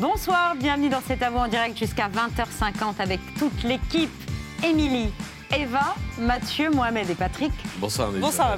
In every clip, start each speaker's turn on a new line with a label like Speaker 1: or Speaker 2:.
Speaker 1: Bonsoir, bienvenue dans C'est à vous en direct jusqu'à 20h50 avec toute l'équipe. Émilie, Eva, Mathieu, Mohamed et Patrick.
Speaker 2: Bonsoir, Amélie.
Speaker 1: Bonsoir.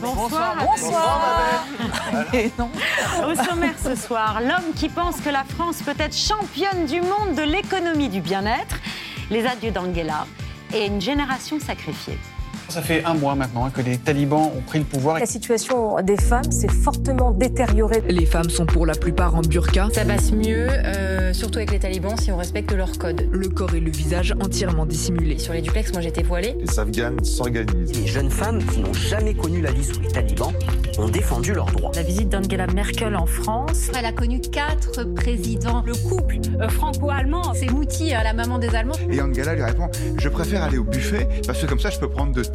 Speaker 1: Au sommaire ce soir, l'homme qui pense que la France peut être championne du monde de l'économie du bien-être, les adieux d'Angela et une génération sacrifiée.
Speaker 3: Ça fait un mois maintenant que les talibans ont pris le pouvoir.
Speaker 4: La situation des femmes s'est fortement détériorée.
Speaker 5: Les femmes sont pour la plupart en burqa.
Speaker 6: Ça passe mieux, surtout avec les talibans, si on respecte leurs codes.
Speaker 5: Le corps et le visage entièrement dissimulés.
Speaker 6: Sur les duplex, moi j'étais voilée.
Speaker 7: Les Afghanes s'organisent.
Speaker 8: Les jeunes femmes qui n'ont jamais connu la vie sous les talibans ont défendu leurs droits.
Speaker 4: La visite d'Angela Merkel en France.
Speaker 6: Elle a connu 4 présidents. Le couple franco-allemand, c'est Mouti, la maman des Allemands.
Speaker 7: Et Angela lui répond « Je préfère aller au buffet parce que comme ça je peux prendre de tout. »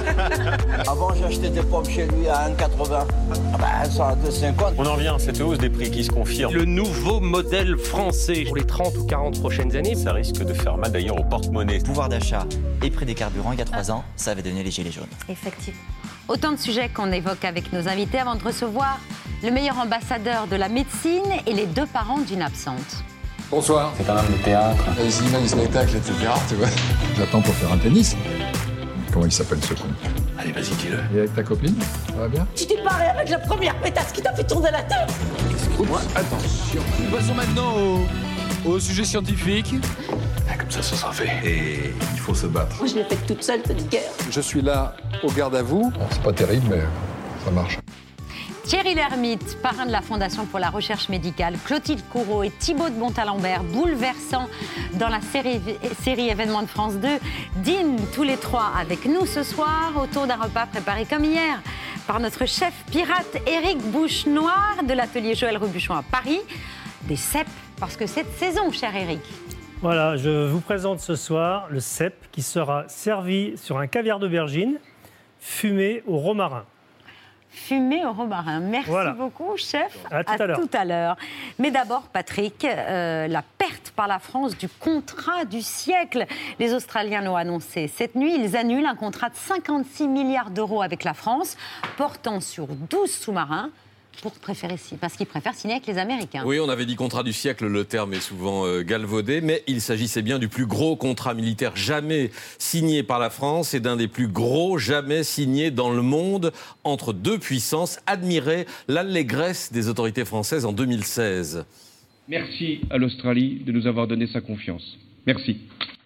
Speaker 9: Avant, j'achetais des pommes chez lui à 1,80. Elles sont à 2,50.
Speaker 10: On en revient à cette hausse des prix qui se confirme. Le nouveau modèle français pour les 30 ou 40 prochaines années, ça risque de faire mal d'ailleurs au porte-monnaie.
Speaker 11: Pouvoir d'achat et prix des carburants, il y a 3 ans, ça avait donné les gilets jaunes.
Speaker 1: Effectivement. Autant de sujets qu'on évoque avec nos invités avant de recevoir le meilleur ambassadeur de la médecine et les 2 parents d'une absente.
Speaker 12: Bonsoir.
Speaker 13: C'est un homme de théâtre.
Speaker 12: Les images du spectacle, etc. Tu vois. J'attends pour faire un tennis. Comment il s'appelle ce con?
Speaker 2: Allez, vas-y, dis-le.
Speaker 12: Et avec ta copine? Ça va bien?
Speaker 14: Tu t'es paré avec la première pétasse qui t'a fait tourner la tête.
Speaker 12: Attention. Passons maintenant au sujet scientifique.
Speaker 2: Comme ça sera fait. Et il faut se battre.
Speaker 14: Moi, je l'ai faite toute seule, cette guerre.
Speaker 12: Je suis là au garde à vous. Bon, c'est pas terrible, mais ça marche.
Speaker 1: Thierry Lhermitte, parrain de la Fondation pour la recherche médicale, Clotilde Courreau et Thibaut de Montalembert, bouleversant dans la série événements de France 2, dînent tous les 3 avec nous ce soir autour d'un repas préparé comme hier par notre chef pirate Éric Bouche-Noir de l'atelier Joël Robuchon à Paris. Des cèpes, parce que cette saison, cher Éric.
Speaker 15: Voilà, je vous présente ce soir le cèpe qui sera servi sur un caviar d'aubergine fumé au romarin.
Speaker 1: Fumé au romarin. Merci beaucoup, chef.
Speaker 15: À tout
Speaker 1: à l'heure. Mais d'abord, Patrick, la perte par la France du contrat du siècle. Les Australiens l'ont annoncé. Cette nuit, ils annulent un contrat de 56 milliards d'euros avec la France, portant sur 12 sous-marins. Parce qu'ils préfèrent signer avec les Américains.
Speaker 2: Oui, on avait dit contrat du siècle, le terme est souvent galvaudé, mais il s'agissait bien du plus gros contrat militaire jamais signé par la France et d'un des plus gros jamais signés dans le monde entre 2 puissances. Admirez l'allégresse des autorités françaises en 2016.
Speaker 16: Merci à l'Australie de nous avoir donné sa confiance. Merci.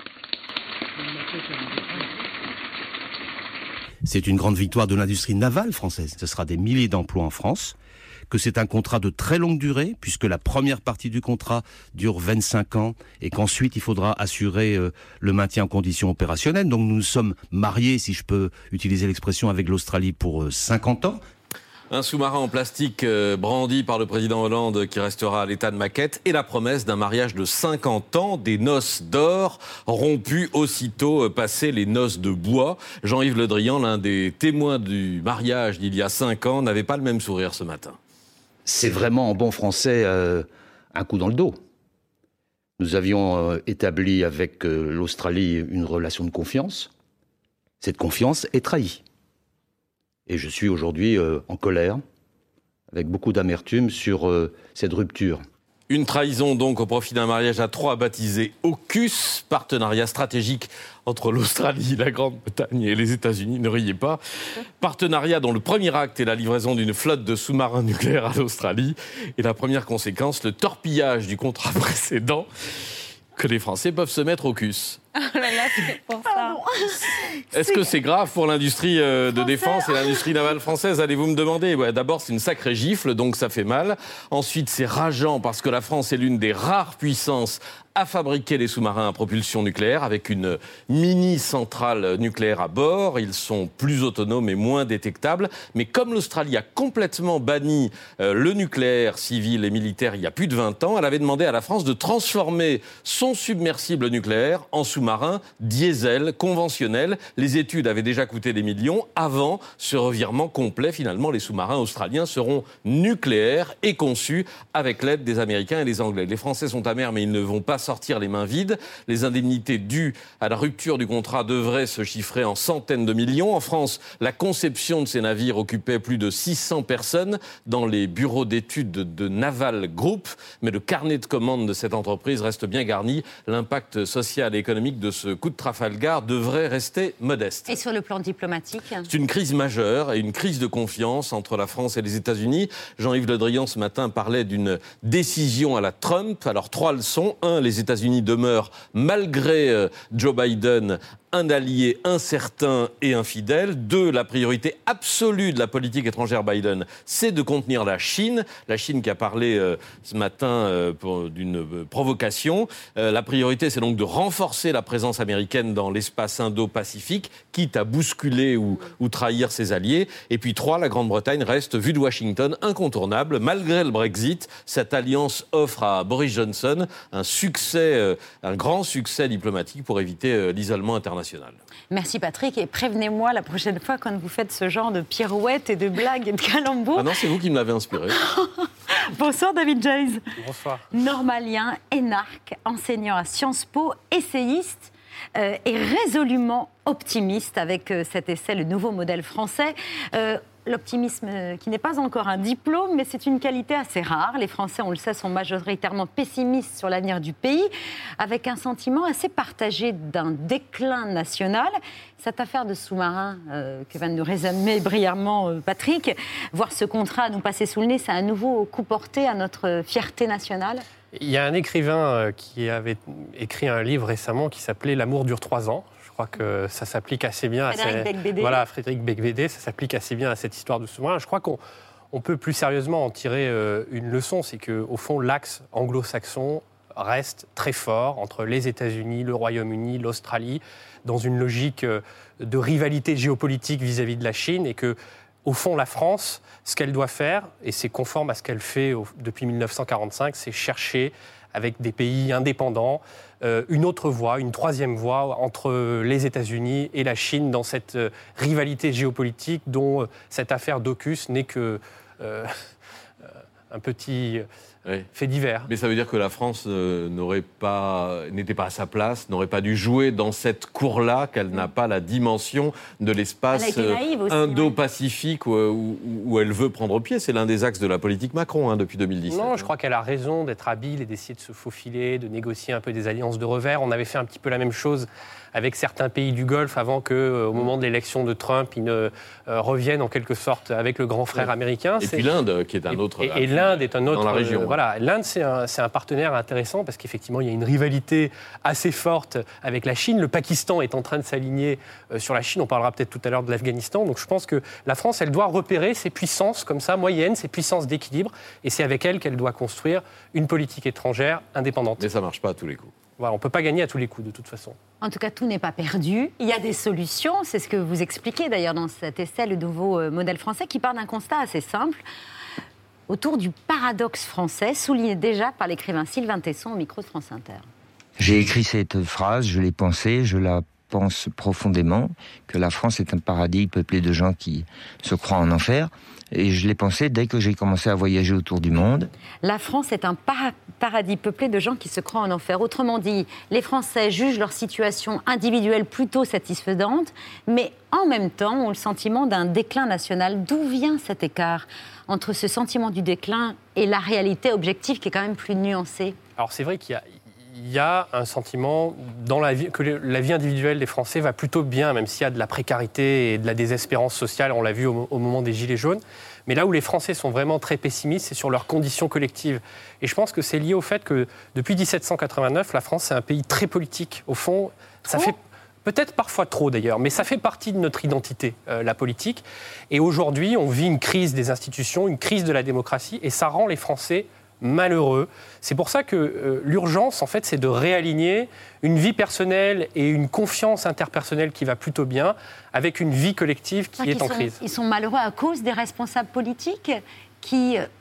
Speaker 17: C'est une grande victoire de l'industrie navale française. Ce sera des milliers d'emplois en France. Que c'est un contrat de très longue durée, puisque la première partie du contrat dure 25 ans, et qu'ensuite il faudra assurer le maintien en conditions opérationnelles. Donc nous nous sommes mariés, si je peux utiliser l'expression, avec l'Australie pour 50 ans.
Speaker 2: Un sous-marin en plastique brandi par le président Hollande qui restera à l'état de maquette et la promesse d'un mariage de 50 ans, des noces d'or rompues aussitôt passées les noces de bois. Jean-Yves Le Drian, l'un des témoins du mariage d'il y a 5 ans, n'avait pas le même sourire ce matin.
Speaker 17: C'est vraiment en bon français un coup dans le dos. Nous avions établi avec l'Australie une relation de confiance. Cette confiance est trahie. Et je suis aujourd'hui en colère, avec beaucoup d'amertume sur cette rupture.
Speaker 2: Une trahison donc au profit d'un mariage à 3 baptisé AUKUS, partenariat stratégique entre l'Australie, la Grande-Bretagne et les États-Unis, ne riez pas. Partenariat dont le premier acte est la livraison d'une flotte de sous-marins nucléaires à l'Australie. Et la première conséquence, le torpillage du contrat précédent que les Français peuvent se mettre AUKUS.
Speaker 1: Oh là là, c'est pour ça.
Speaker 2: Est-ce que c'est grave pour l'industrie de défense et l'industrie navale française, allez-vous me demander? D'abord, c'est une sacrée gifle, donc ça fait mal. Ensuite, c'est rageant parce que la France est l'une des rares puissances à fabriquer des sous-marins à propulsion nucléaire avec une mini-centrale nucléaire à bord. Ils sont plus autonomes et moins détectables. Mais comme l'Australie a complètement banni le nucléaire civil et militaire il y a plus de 20 ans, elle avait demandé à la France de transformer son submersible nucléaire en sous-marin diesel conventionnel. Les études avaient déjà coûté des millions. Avant ce revirement complet, finalement, les sous-marins australiens seront nucléaires et conçus avec l'aide des Américains et des Anglais. Les Français sont amers, mais ils ne vont pas sortir les mains vides. Les indemnités dues à la rupture du contrat devraient se chiffrer en centaines de millions. En France, la conception de ces navires occupait plus de 600 personnes dans les bureaux d'études de Naval Group. Mais le carnet de commandes de cette entreprise reste bien garni. L'impact social et économique de ce coup de Trafalgar devrait rester modeste.
Speaker 1: Et sur le plan diplomatique ?
Speaker 2: C'est une crise majeure et une crise de confiance entre la France et les États-Unis. Jean-Yves Le Drian, ce matin, parlait d'une décision à la Trump. Alors, 3 leçons. 1, les États-Unis demeurent, malgré Joe Biden, un allié incertain et infidèle. 2, la priorité absolue de la politique étrangère Biden, c'est de contenir la Chine. La Chine qui a parlé ce matin d'une provocation. La priorité, c'est donc de renforcer la présence américaine dans l'espace Indo-Pacifique, quitte à bousculer ou trahir ses alliés. Et puis 3, la Grande-Bretagne reste, vue de Washington, incontournable. Malgré le Brexit, cette alliance offre à Boris Johnson un grand succès diplomatique pour éviter l'isolement international.
Speaker 1: Merci Patrick, et prévenez-moi la prochaine fois quand vous faites ce genre de pirouettes et de blagues et de calembours.
Speaker 2: Ah non, c'est vous qui me l'avez inspiré.
Speaker 1: Bonsoir David Joyce.
Speaker 13: Bonsoir.
Speaker 1: Normalien, énarque, enseignant à Sciences Po, essayiste et résolument optimiste avec cet essai, le nouveau modèle français. L'optimisme qui n'est pas encore un diplôme, mais c'est une qualité assez rare. Les Français, on le sait, sont majoritairement pessimistes sur l'avenir du pays, avec un sentiment assez partagé d'un déclin national. Cette affaire de sous-marin que vient de nous résumer brillamment Patrick, voir ce contrat nous passer sous le nez, c'est un nouveau coup porté à notre fierté nationale.
Speaker 13: Il y a un écrivain qui avait écrit un livre récemment qui s'appelait « L'amour dure 3 ans ». Je crois que ça s'applique assez bien Frédéric Beigbeder, ça s'applique assez bien à cette histoire de sous-marin. Je crois qu'on peut plus sérieusement en tirer une leçon, c'est qu'au fond, l'axe anglo-saxon reste très fort entre les États-Unis, le Royaume-Uni, l'Australie, dans une logique de rivalité géopolitique vis-à-vis de la Chine, et que, au fond, la France, ce qu'elle doit faire, et c'est conforme à ce qu'elle fait depuis 1945, c'est chercher, avec des pays indépendants, une autre voie, une troisième voie entre les États-Unis et la Chine dans cette rivalité géopolitique dont cette affaire d'AUKUS n'est que un petit fait divers.
Speaker 2: Mais ça veut dire que la France n'était pas à sa place, n'aurait pas dû jouer dans cette cour-là, qu'elle n'a pas la dimension de l'espace Indo-Pacifique où elle veut prendre pied. C'est l'un des axes de la politique Macron depuis 2017.
Speaker 13: Non, je crois qu'elle a raison d'être habile et d'essayer de se faufiler, de négocier un peu des alliances de revers. On avait fait un petit peu la même chose avec certains pays du Golfe avant qu'au moment de l'élection de Trump, ils ne reviennent en quelque sorte avec le grand frère américain.
Speaker 2: Et puis l'Inde, qui est un autre...
Speaker 13: Et l'Inde est un autre...
Speaker 2: Dans la région.
Speaker 13: Voilà, l'Inde, c'est un partenaire intéressant parce qu'effectivement, il y a une rivalité assez forte avec la Chine. Le Pakistan est en train de s'aligner sur la Chine. On parlera peut-être tout à l'heure de l'Afghanistan. Donc je pense que la France, elle doit repérer ses puissances comme ça, moyennes, ses puissances d'équilibre. Et c'est avec elles qu'elle doit construire une politique étrangère indépendante.
Speaker 2: Mais ça ne marche pas à tous les coups.
Speaker 13: Voilà, on ne peut pas gagner à tous les coups, de toute façon.
Speaker 1: En tout cas, tout n'est pas perdu. Il y a des solutions. C'est ce que vous expliquez d'ailleurs dans cet essai, le nouveau modèle français, qui part d'un constat assez simple autour du paradoxe français, souligné déjà par l'écrivain Sylvain Tesson au micro de France Inter.
Speaker 18: J'ai écrit cette phrase, je l'ai pensée, je la pense profondément, que la France est un paradis peuplé de gens qui se croient en enfer. Et je l'ai pensé dès que j'ai commencé à voyager autour du monde.
Speaker 1: La France est un paradis peuplé de gens qui se croient en enfer. Autrement dit, les Français jugent leur situation individuelle plutôt satisfaisante, mais en même temps ont le sentiment d'un déclin national. D'où vient cet écart entre ce sentiment du déclin et la réalité objective qui est quand même plus nuancée ?
Speaker 13: Alors c'est vrai qu'il y a un sentiment dans que la vie individuelle des Français va plutôt bien, même s'il y a de la précarité et de la désespérance sociale, on l'a vu au moment des Gilets jaunes. Mais là où les Français sont vraiment très pessimistes, c'est sur leurs conditions collectives. Et je pense que c'est lié au fait que depuis 1789, la France, c'est un pays très politique. Au fond, ça fait peut-être parfois trop d'ailleurs, mais ça fait partie de notre identité, la politique. Et aujourd'hui, on vit une crise des institutions, une crise de la démocratie, et ça rend les Français malheureux. C'est pour ça que l'urgence, en fait, c'est de réaligner une vie personnelle et une confiance interpersonnelle qui va plutôt bien avec une vie collective qui est en crise.
Speaker 1: Ils sont malheureux à cause des responsables politiques qui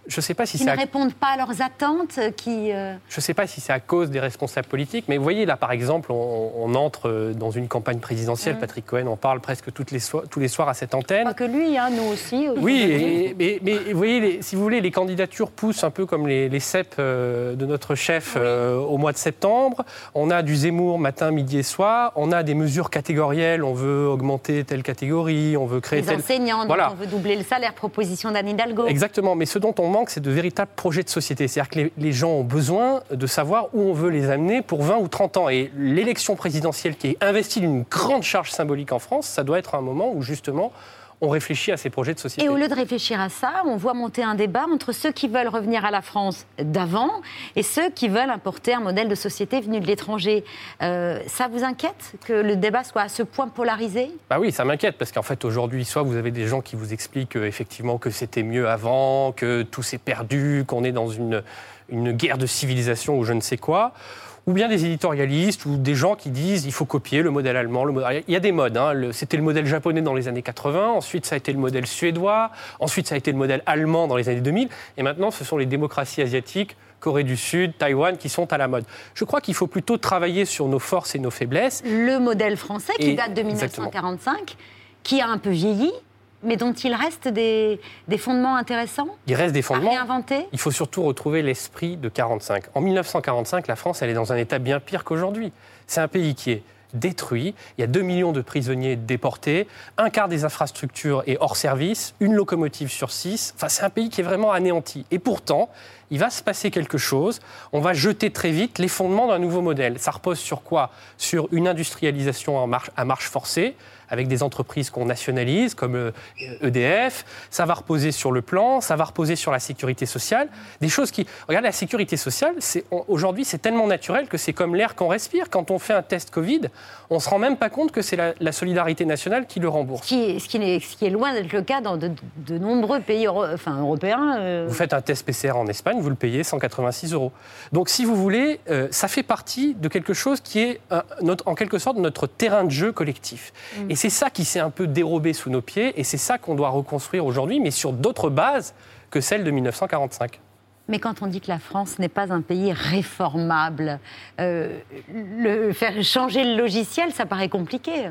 Speaker 13: Je ne sais pas si
Speaker 1: qui ne répondent pas à leurs attentes, Je
Speaker 13: ne sais pas si c'est à cause des responsables politiques, mais vous voyez, là, par exemple, on entre dans une campagne présidentielle. Patrick Cohen en parle presque tous les soirs à cette antenne.
Speaker 1: Pas que lui, nous aussi.
Speaker 13: Oui, mais vous voyez, si vous voulez, les candidatures poussent un peu comme les cèpes de notre chef au mois de septembre. On a du Zemmour matin, midi et soir. On a des mesures catégorielles. On veut augmenter telle catégorie, on veut créer
Speaker 1: les enseignants, on veut doubler le salaire, proposition d'Anne Hidalgo.
Speaker 13: Exactement, mais ce dont on manque, c'est de véritables projets de société. C'est-à-dire que les gens ont besoin de savoir où on veut les amener pour 20 ou 30 ans. Et l'élection présidentielle qui est investie d'une grande charge symbolique en France, ça doit être un moment où justement on réfléchit à ces projets de société.
Speaker 1: Et au lieu de réfléchir à ça, on voit monter un débat entre ceux qui veulent revenir à la France d'avant et ceux qui veulent importer un modèle de société venu de l'étranger. Ça vous inquiète que le débat soit à ce point polarisé ?
Speaker 13: Bah oui, ça m'inquiète, parce qu'en fait, aujourd'hui, soit vous avez des gens qui vous expliquent effectivement que c'était mieux avant, que tout s'est perdu, qu'on est dans une guerre de civilisation ou je ne sais quoi, ou bien des éditorialistes ou des gens qui disent il faut copier le modèle allemand. Il y a des modes. C'était le modèle japonais dans les années 80, ensuite ça a été le modèle suédois, ensuite ça a été le modèle allemand dans les années 2000, et maintenant ce sont les démocraties asiatiques, Corée du Sud, Taïwan, qui sont à la mode. Je crois qu'il faut plutôt travailler sur nos forces et nos faiblesses.
Speaker 1: Le modèle français qui date de 1945, qui a un peu vieilli, mais dont il reste des fondements intéressants.
Speaker 13: Il reste des fondements.
Speaker 1: À réinventer.
Speaker 13: Il faut surtout retrouver l'esprit de 1945. En 1945, la France, elle est dans un état bien pire qu'aujourd'hui. C'est un pays qui est détruit. Il y a 2 millions de prisonniers déportés, un quart des infrastructures est hors service, une locomotive sur 6. Enfin, c'est un pays qui est vraiment anéanti. Et pourtant, il va se passer quelque chose. On va jeter très vite les fondements d'un nouveau modèle. Ça repose sur quoi ? Sur une industrialisation à marche forcée, avec des entreprises qu'on nationalise, comme EDF. Ça va reposer sur le plan, ça va reposer sur la sécurité sociale. Des choses qui... Regarde, la sécurité sociale, aujourd'hui, c'est tellement naturel que c'est comme l'air qu'on respire. Quand on fait un test Covid, on ne se rend même pas compte que c'est la solidarité nationale qui le rembourse.
Speaker 1: Ce qui est loin d'être le cas dans de nombreux pays européens.
Speaker 13: Vous faites un test PCR en Espagne, vous le payez 186 €. Donc, si vous voulez, ça fait partie de quelque chose qui est, en quelque sorte, notre terrain de jeu collectif. Et c'est ça qui s'est un peu dérobé sous nos pieds, et c'est ça qu'on doit reconstruire aujourd'hui, mais sur d'autres bases que celles de 1945.
Speaker 1: Mais quand on dit que la France n'est pas un pays réformable, faire changer le logiciel, ça paraît compliqué.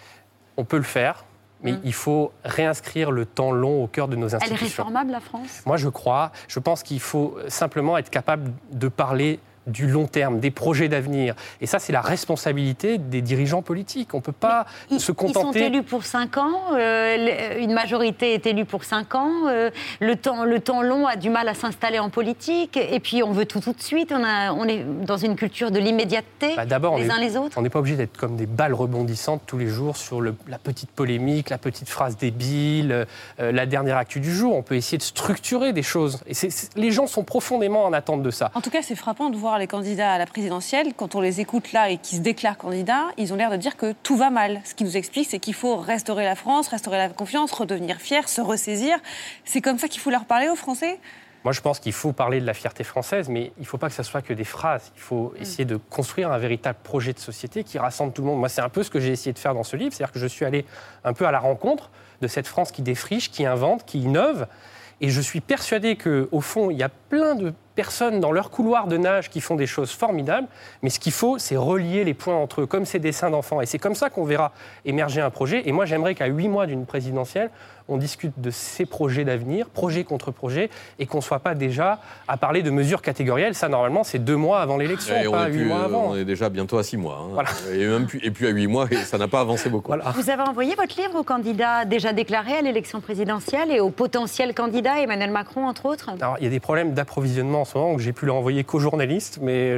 Speaker 13: On peut le faire, mais il faut réinscrire le temps long au cœur de nos institutions.
Speaker 1: Elle est réformable, la France ?
Speaker 13: Moi, je pense qu'il faut simplement être capable de parler du long terme, des projets d'avenir. Et ça, c'est la responsabilité des dirigeants politiques. On ne peut pas se contenter...
Speaker 1: Ils sont élus pour 5 ans, une majorité est élue pour 5 ans, le temps long a du mal à s'installer en politique, et puis on veut tout de suite, on est dans une culture de l'immédiateté, les uns les autres.
Speaker 13: On n'est pas obligé d'être comme des balles rebondissantes tous les jours sur la petite polémique, la petite phrase débile, la dernière actu du jour. On peut essayer de structurer des choses. Et les gens sont profondément en attente de ça.
Speaker 19: En tout cas, c'est frappant de voir les candidats à la présidentielle, quand on les écoute là et qui se déclarent candidats, ils ont l'air de dire que tout va mal. Ce qui nous explique, c'est qu'il faut restaurer la France, restaurer la confiance, redevenir fier, se ressaisir. C'est comme ça qu'il faut leur parler aux Français ?
Speaker 13: Moi, je pense qu'il faut parler de la fierté française, mais il ne faut pas que ça soit que des phrases. Il faut essayer de construire un véritable projet de société qui rassemble tout le monde. Moi, c'est un peu ce que j'ai essayé de faire dans ce livre, c'est-à-dire que je suis allé un peu à la rencontre de cette France qui défriche, qui invente, qui innove. Et je suis persuadé qu'au fond, il y a plein de personnes dans leur couloir de nage qui font des choses formidables, mais ce qu'il faut, c'est relier les points entre eux, comme ces dessins d'enfants. Et c'est comme ça qu'on verra émerger un projet. Et moi, j'aimerais qu'à 8 mois d'une présidentielle, on discute de ces projets d'avenir, projet contre projet, et qu'on ne soit pas déjà à parler de mesures catégorielles. Ça, normalement, c'est 2 mois avant l'élection, pas 8 mois avant.
Speaker 2: On est déjà bientôt à 6 mois.
Speaker 13: Voilà.
Speaker 2: Et puis à 8 mois, ça n'a pas avancé beaucoup.
Speaker 13: Voilà.
Speaker 1: Vous avez envoyé votre livre aux candidats déjà déclarés à l'élection présidentielle et aux potentiels candidats, Emmanuel Macron, entre autres ?
Speaker 13: Alors, il y a des problèmes d'approvisionnement en ce moment, donc j'ai pu l'envoyer qu'aux journalistes, mais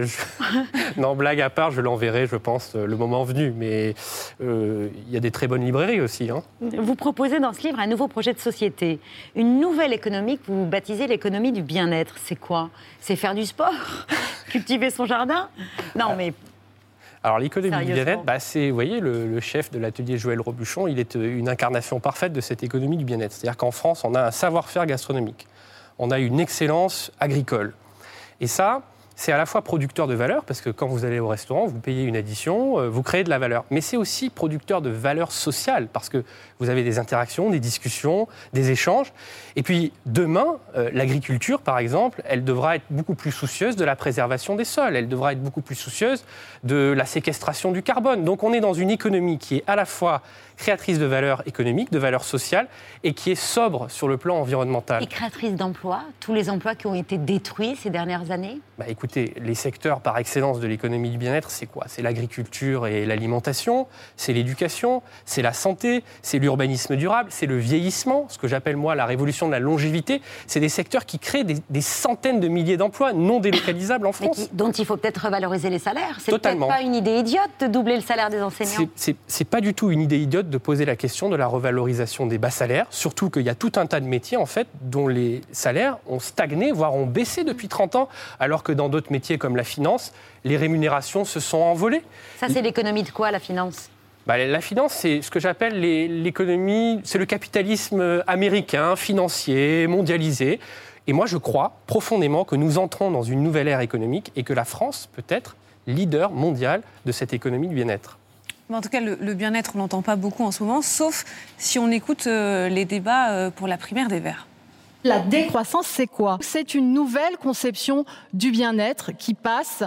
Speaker 13: non, blague à part, je l'enverrai, je pense, le moment venu. Mais il y a des très bonnes librairies aussi.
Speaker 1: Vous proposez dans ce livre un nouveau projet de société, une nouvelle économie que vous baptisez l'économie du bien-être. C'est quoi ? C'est faire du sport ? Cultiver son jardin ? Non, mais...
Speaker 13: Alors, l'économie du bien-être, c'est, vous voyez, le chef de l'atelier Joël Robuchon, il est une incarnation parfaite de cette économie du bien-être. C'est-à-dire qu'en France, on a un savoir-faire gastronomique, on a une excellence agricole. Et ça, c'est à la fois producteur de valeur, parce que quand vous allez au restaurant, vous payez une addition, vous créez de la valeur. Mais c'est aussi producteur de valeur sociale, parce que vous avez des interactions, des discussions, des échanges. Et puis demain, l'agriculture, par exemple, elle devra être beaucoup plus soucieuse de la préservation des sols, elle devra être beaucoup plus soucieuse de la séquestration du carbone. Donc on est dans une économie qui est à la fois créatrice de valeur économique, de valeur sociale, et qui est sobre sur le plan environnemental.
Speaker 1: Et créatrice d'emplois, tous les emplois qui ont été détruits ces dernières années ?
Speaker 13: Écoutez, les secteurs par excellence de l'économie du bien-être, c'est quoi ? C'est l'agriculture et l'alimentation, c'est l'éducation, c'est la santé, c'est l'urbanisme durable, c'est le vieillissement, ce que j'appelle moi la révolution de la longévité. C'est des secteurs qui créent des centaines de milliers d'emplois non délocalisables en France.
Speaker 1: Dont il faut peut-être revaloriser les salaires. C'est
Speaker 13: Totalement.
Speaker 1: Peut-être pas une idée idiote de doubler le salaire des enseignants.
Speaker 13: C'est pas du tout une idée idiote de poser la question de la revalorisation des bas salaires, surtout qu'il y a tout un tas de métiers en fait dont les salaires ont stagné, voire ont baissé depuis 30 ans, alors que dans d'autres métiers comme la finance, les rémunérations se sont envolées.
Speaker 1: Ça, c'est l'économie de quoi, la finance ?
Speaker 13: La finance, c'est ce que j'appelle l'économie, c'est le capitalisme américain, financier, mondialisé. Et moi, je crois profondément que nous entrons dans une nouvelle ère économique et que la France peut être leader mondial de cette économie du bien-être.
Speaker 19: En tout cas, le bien-être, on n'entend pas beaucoup en ce moment, sauf si on écoute les débats pour la primaire des Verts.
Speaker 20: La décroissance, c'est quoi ? C'est une nouvelle conception du bien-être qui passe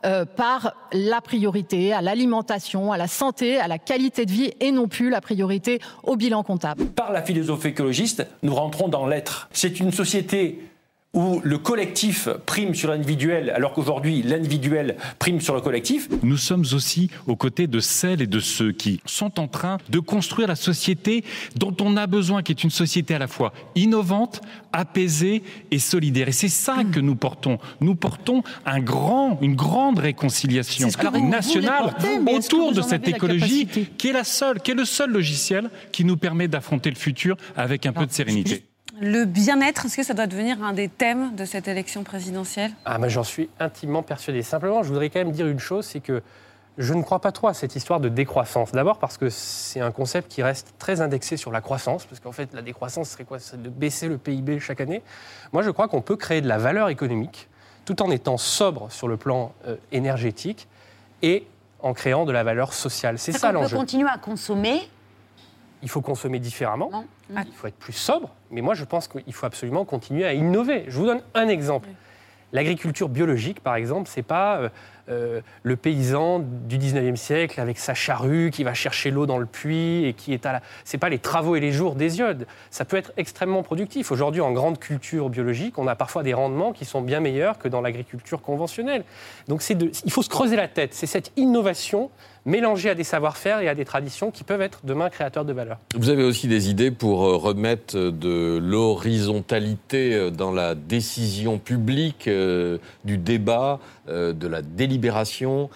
Speaker 20: par la priorité à l'alimentation, à la santé, à la qualité de vie et non plus la priorité au bilan comptable.
Speaker 21: Par la philosophie écologiste, nous rentrons dans l'être. C'est une société où le collectif prime sur l'individuel, alors qu'aujourd'hui, l'individuel prime sur le collectif.
Speaker 22: Nous sommes aussi aux côtés de celles et de ceux qui sont en train de construire la société dont on a besoin, qui est une société à la fois innovante, apaisée et solidaire. Et c'est ça que nous portons. Nous portons une grande réconciliation nationale autour de cette écologie qui est le seul logiciel qui nous permet d'affronter le futur avec un peu de sérénité.
Speaker 19: Le bien-être, est-ce que ça doit devenir un des thèmes de cette élection présidentielle ?
Speaker 13: J'en suis intimement persuadé. Simplement, je voudrais quand même dire une chose, c'est que je ne crois pas trop à cette histoire de décroissance. D'abord parce que c'est un concept qui reste très indexé sur la croissance, parce qu'en fait, la décroissance serait quoi ? C'est de baisser le PIB chaque année. Moi, je crois qu'on peut créer de la valeur économique tout en étant sobre sur le plan énergétique et en créant de la valeur sociale. C'est ça l'enjeu.
Speaker 1: On peut continuer à consommer.
Speaker 13: Il faut consommer différemment, il faut être plus sobre, mais moi je pense qu'il faut absolument continuer à innover. Je vous donne un exemple. L'agriculture biologique, par exemple, c'est pas le paysan du 19e siècle avec sa charrue qui va chercher l'eau dans le puits et qui est c'est pas les travaux et les jours d'Hésiode. Ça peut être extrêmement productif. Aujourd'hui, en grande culture biologique, on a parfois des rendements qui sont bien meilleurs que dans l'agriculture conventionnelle. Donc il faut se creuser la tête. C'est cette innovation mélangée à des savoir-faire et à des traditions qui peuvent être demain créateurs de valeur.
Speaker 2: Vous avez aussi des idées pour remettre de l'horizontalité dans la décision publique, du débat, de la délibération.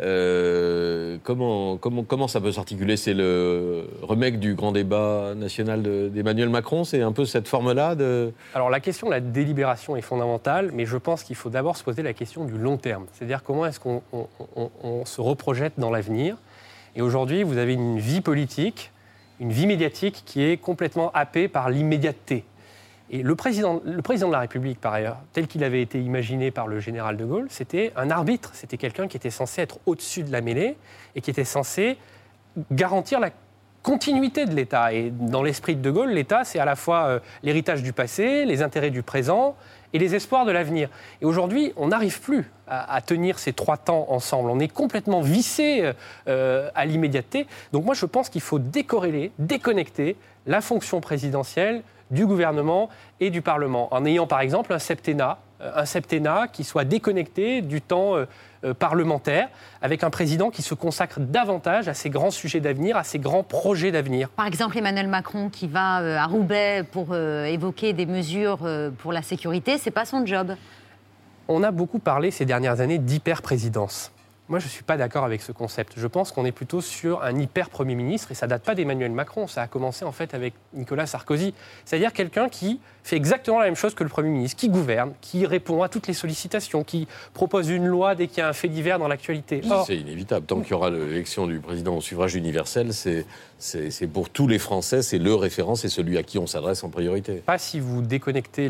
Speaker 2: Comment ça peut s'articuler ? C'est le remake du grand débat national d'Emmanuel Macron ? C'est un peu cette forme-là de...
Speaker 13: Alors la question de la délibération est fondamentale, mais je pense qu'il faut d'abord se poser la question du long terme. C'est-à-dire comment est-ce qu'on se reprojette dans l'avenir ? Et aujourd'hui, vous avez une vie politique, une vie médiatique qui est complètement happée par l'immédiateté. Et le président de la République, par ailleurs, tel qu'il avait été imaginé par le général de Gaulle, c'était un arbitre. C'était quelqu'un qui était censé être au-dessus de la mêlée et qui était censé garantir la continuité de l'État. Et dans l'esprit de De Gaulle, l'État, c'est à la fois l'héritage du passé, les intérêts du présent et les espoirs de l'avenir. Et aujourd'hui, on n'arrive plus à tenir ces trois temps ensemble. On est complètement vissé à l'immédiateté. Donc moi, je pense qu'il faut décorréler, déconnecter la fonction présidentielle du gouvernement et du Parlement, en ayant par exemple un septennat qui soit déconnecté du temps parlementaire, avec un président qui se consacre davantage à ces grands sujets d'avenir, à ces grands projets d'avenir.
Speaker 1: Par exemple, Emmanuel Macron qui va à Roubaix pour évoquer des mesures pour la sécurité, c'est pas son job.
Speaker 13: On a beaucoup parlé ces dernières années d'hyper-présidence. Moi, je ne suis pas d'accord avec ce concept. Je pense qu'on est plutôt sur un hyper-premier ministre, et ça ne date pas d'Emmanuel Macron, ça a commencé en fait avec Nicolas Sarkozy. C'est-à-dire quelqu'un qui fait exactement la même chose que le Premier ministre, qui gouverne, qui répond à toutes les sollicitations, qui propose une loi dès qu'il y a un fait divers dans l'actualité.
Speaker 2: C'est inévitable. Tant qu'il y aura l'élection du président au suffrage universel, c'est pour tous les Français, c'est le référent, c'est celui à qui on s'adresse en priorité.
Speaker 13: Pas si vous déconnectez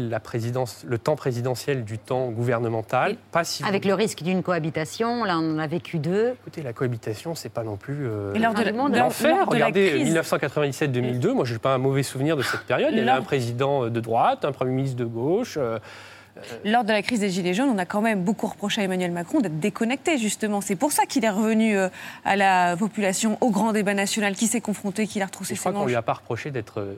Speaker 13: le temps présidentiel du temps gouvernemental. Pas si
Speaker 1: avec le risque d'une cohabitation, là on en a vécu 2.
Speaker 13: Écoutez, la cohabitation, c'est pas non plus
Speaker 19: l'enfer.
Speaker 13: Regardez 1997-2002, moi je n'ai pas un mauvais souvenir de cette période. Il y avait un président de droite, un Premier ministre de gauche.
Speaker 19: Lors de la crise des Gilets jaunes, on a quand même beaucoup reproché à Emmanuel Macron d'être déconnecté, justement. C'est pour ça qu'il est revenu à la population, au grand débat national, qui s'est confronté, qu'il a retroussé ses manches.
Speaker 13: Je crois qu'on ne lui a pas reproché d'être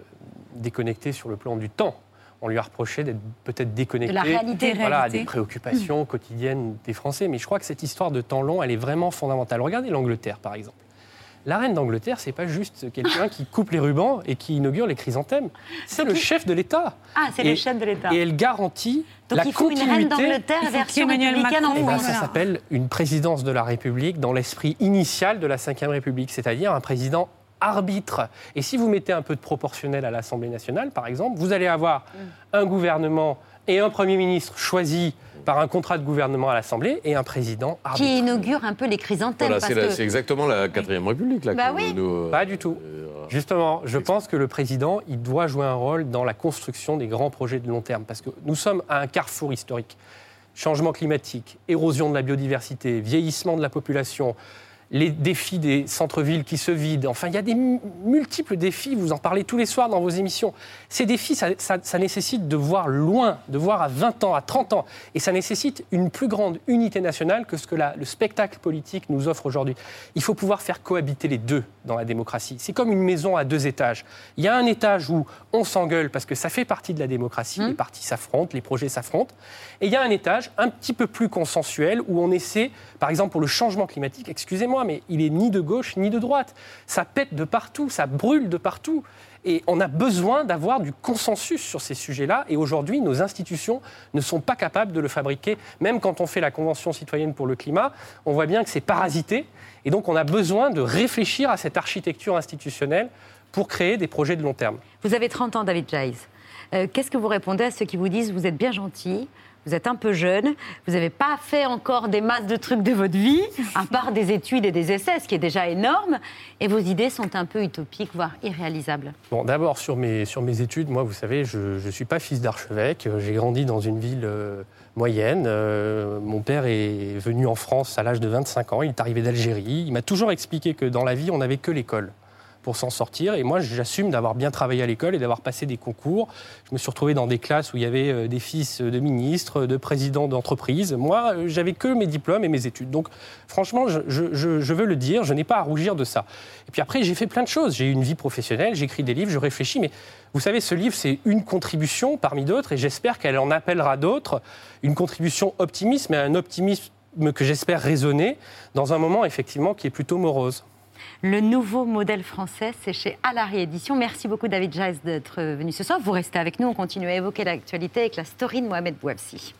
Speaker 13: déconnecté sur le plan du temps. On lui a reproché d'être peut-être déconnecté
Speaker 1: de la réalité.
Speaker 13: Des préoccupations quotidiennes des Français. Mais je crois que cette histoire de temps long, elle est vraiment fondamentale. Regardez l'Angleterre, par exemple. La reine d'Angleterre, c'est pas juste quelqu'un qui coupe les rubans et qui inaugure les chrysanthèmes. C'est le chef de l'État.
Speaker 1: Ah, c'est le chef de l'État.
Speaker 13: Et elle garantit la continuité.
Speaker 1: Donc il faut une reine d'Angleterre version républicaine en France.
Speaker 13: Ça s'appelle une présidence de la République dans l'esprit initial de la Ve République, c'est-à-dire un président arbitre. Et si vous mettez un peu de proportionnel à l'Assemblée nationale, par exemple, vous allez avoir un gouvernement et un Premier ministre choisi par un contrat de gouvernement à l'Assemblée et un président arbitre.
Speaker 1: Qui inaugure un peu les chrysanthèmes.
Speaker 2: Voilà, c'est exactement la 4e République. Là,
Speaker 13: Pas du tout. Justement, je pense que le président, il doit jouer un rôle dans la construction des grands projets de long terme. Parce que nous sommes à un carrefour historique. Changement climatique, érosion de la biodiversité, vieillissement de la population, les défis des centres-villes qui se vident. Enfin, il y a des multiples défis, vous en parlez tous les soirs dans vos émissions. Ces défis, ça nécessite de voir loin, de voir à 20 ans, à 30 ans. Et ça nécessite une plus grande unité nationale que ce que le spectacle politique nous offre aujourd'hui. Il faut pouvoir faire cohabiter les deux dans la démocratie. C'est comme une maison à 2 étages. Il y a un étage où on s'engueule parce que ça fait partie de la démocratie, les partis s'affrontent, les projets s'affrontent. Et il y a un étage un petit peu plus consensuel où on essaie, par exemple pour le changement climatique, excusez-moi, mais il est ni de gauche ni de droite. Ça pète de partout, ça brûle de partout. Et on a besoin d'avoir du consensus sur ces sujets-là. Et aujourd'hui, nos institutions ne sont pas capables de le fabriquer. Même quand on fait la Convention citoyenne pour le climat, on voit bien que c'est parasité. Et donc, on a besoin de réfléchir à cette architecture institutionnelle pour créer des projets de long terme.
Speaker 1: Vous avez 30 ans, David Jais. Qu'est-ce que vous répondez à ceux qui vous disent « vous êtes bien gentil ». Vous êtes un peu jeune, vous n'avez pas fait encore des masses de trucs de votre vie, à part des études et des essais, ce qui est déjà énorme, et vos idées sont un peu utopiques, voire irréalisables.
Speaker 13: Bon, d'abord, sur mes études, moi, vous savez, je ne suis pas fils d'archevêque, j'ai grandi dans une ville moyenne. Mon père est venu en France à l'âge de 25 ans, il est arrivé d'Algérie. Il m'a toujours expliqué que dans la vie, on n'avait que l'école pour s'en sortir. Et moi, j'assume d'avoir bien travaillé à l'école et d'avoir passé des concours. Je me suis retrouvé dans des classes où il y avait des fils de ministres, de présidents d'entreprises. Moi, j'avais que mes diplômes et mes études. Donc, franchement, je veux le dire, je n'ai pas à rougir de ça. Et puis après, j'ai fait plein de choses. J'ai eu une vie professionnelle, j'écris des livres, je réfléchis. Mais vous savez, ce livre, c'est une contribution parmi d'autres et j'espère qu'elle en appellera d'autres. Une contribution optimiste, mais un optimisme que j'espère raisonner dans un moment, effectivement, qui est plutôt morose.
Speaker 1: Le nouveau modèle français, c'est chez Alary Éditions. Merci beaucoup, David Jais, d'être venu ce soir. Vous restez avec nous, on continue à évoquer l'actualité avec la story de Mohamed Bouafsi.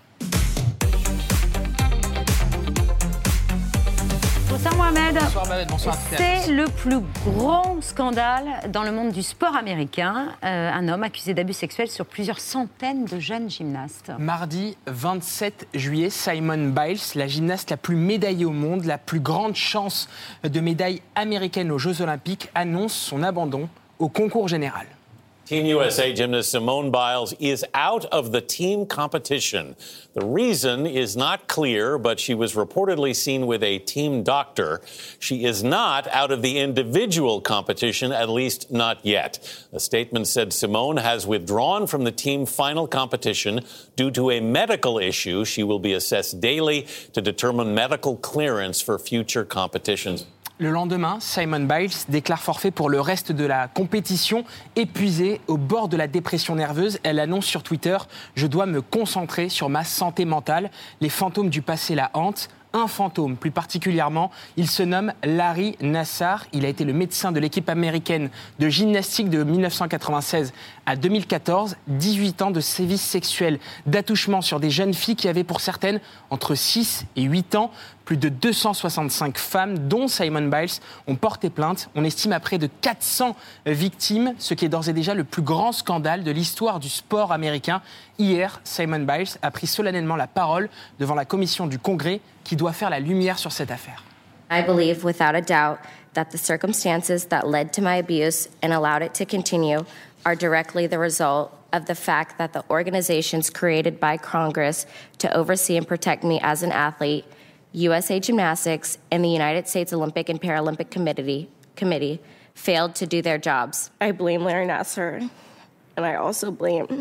Speaker 1: Bonsoir Mohamed.
Speaker 3: Bonsoir Mohamed, bonsoir.
Speaker 1: C'est le plus grand scandale dans le monde du sport américain. Un homme accusé d'abus sexuels sur plusieurs centaines de jeunes gymnastes.
Speaker 3: Mardi 27 juillet, Simone Biles, la gymnaste la plus médaillée au monde, la plus grande chance de médaille américaine aux Jeux Olympiques, annonce son abandon au concours général.
Speaker 5: Team USA gymnast Simone Biles is out of the team competition. The reason is not clear, but she was reportedly seen with a team doctor. She is not out of the individual competition, at least not yet. A statement said Simone has withdrawn from the team final competition due to a medical issue. She will be assessed daily to determine medical clearance for future competitions.
Speaker 3: Le lendemain, Simone Biles déclare forfait pour le reste de la compétition. Épuisée, au bord de la dépression nerveuse, elle annonce sur Twitter « Je dois me concentrer sur ma santé mentale. Les fantômes du passé la hantent. » Un fantôme, plus particulièrement, il se nomme Larry Nassar. Il a été le médecin de l'équipe américaine de gymnastique de 1996 à 2014. 18 ans de sévices sexuels, d'attouchements sur des jeunes filles qui avaient pour certaines entre 6 et 8 ans. Plus de 265 femmes, dont Simone Biles, ont porté plainte. On estime à près de 400 victimes, ce qui est d'ores et déjà le plus grand scandale de l'histoire du sport américain. Hier, Simone Biles a pris solennellement la parole devant la commission du Congrès qui doit faire la lumière sur cette affaire.
Speaker 4: I believe without a doubt that the circumstances that led to my abuse and allowed it to continue are directly the result of the fact that the organizations created by Congress to oversee and protect me as an athlete, USA Gymnastics and the United States Olympic and Paralympic Committee failed to do their jobs. I blame Larry Nassar, and I also blame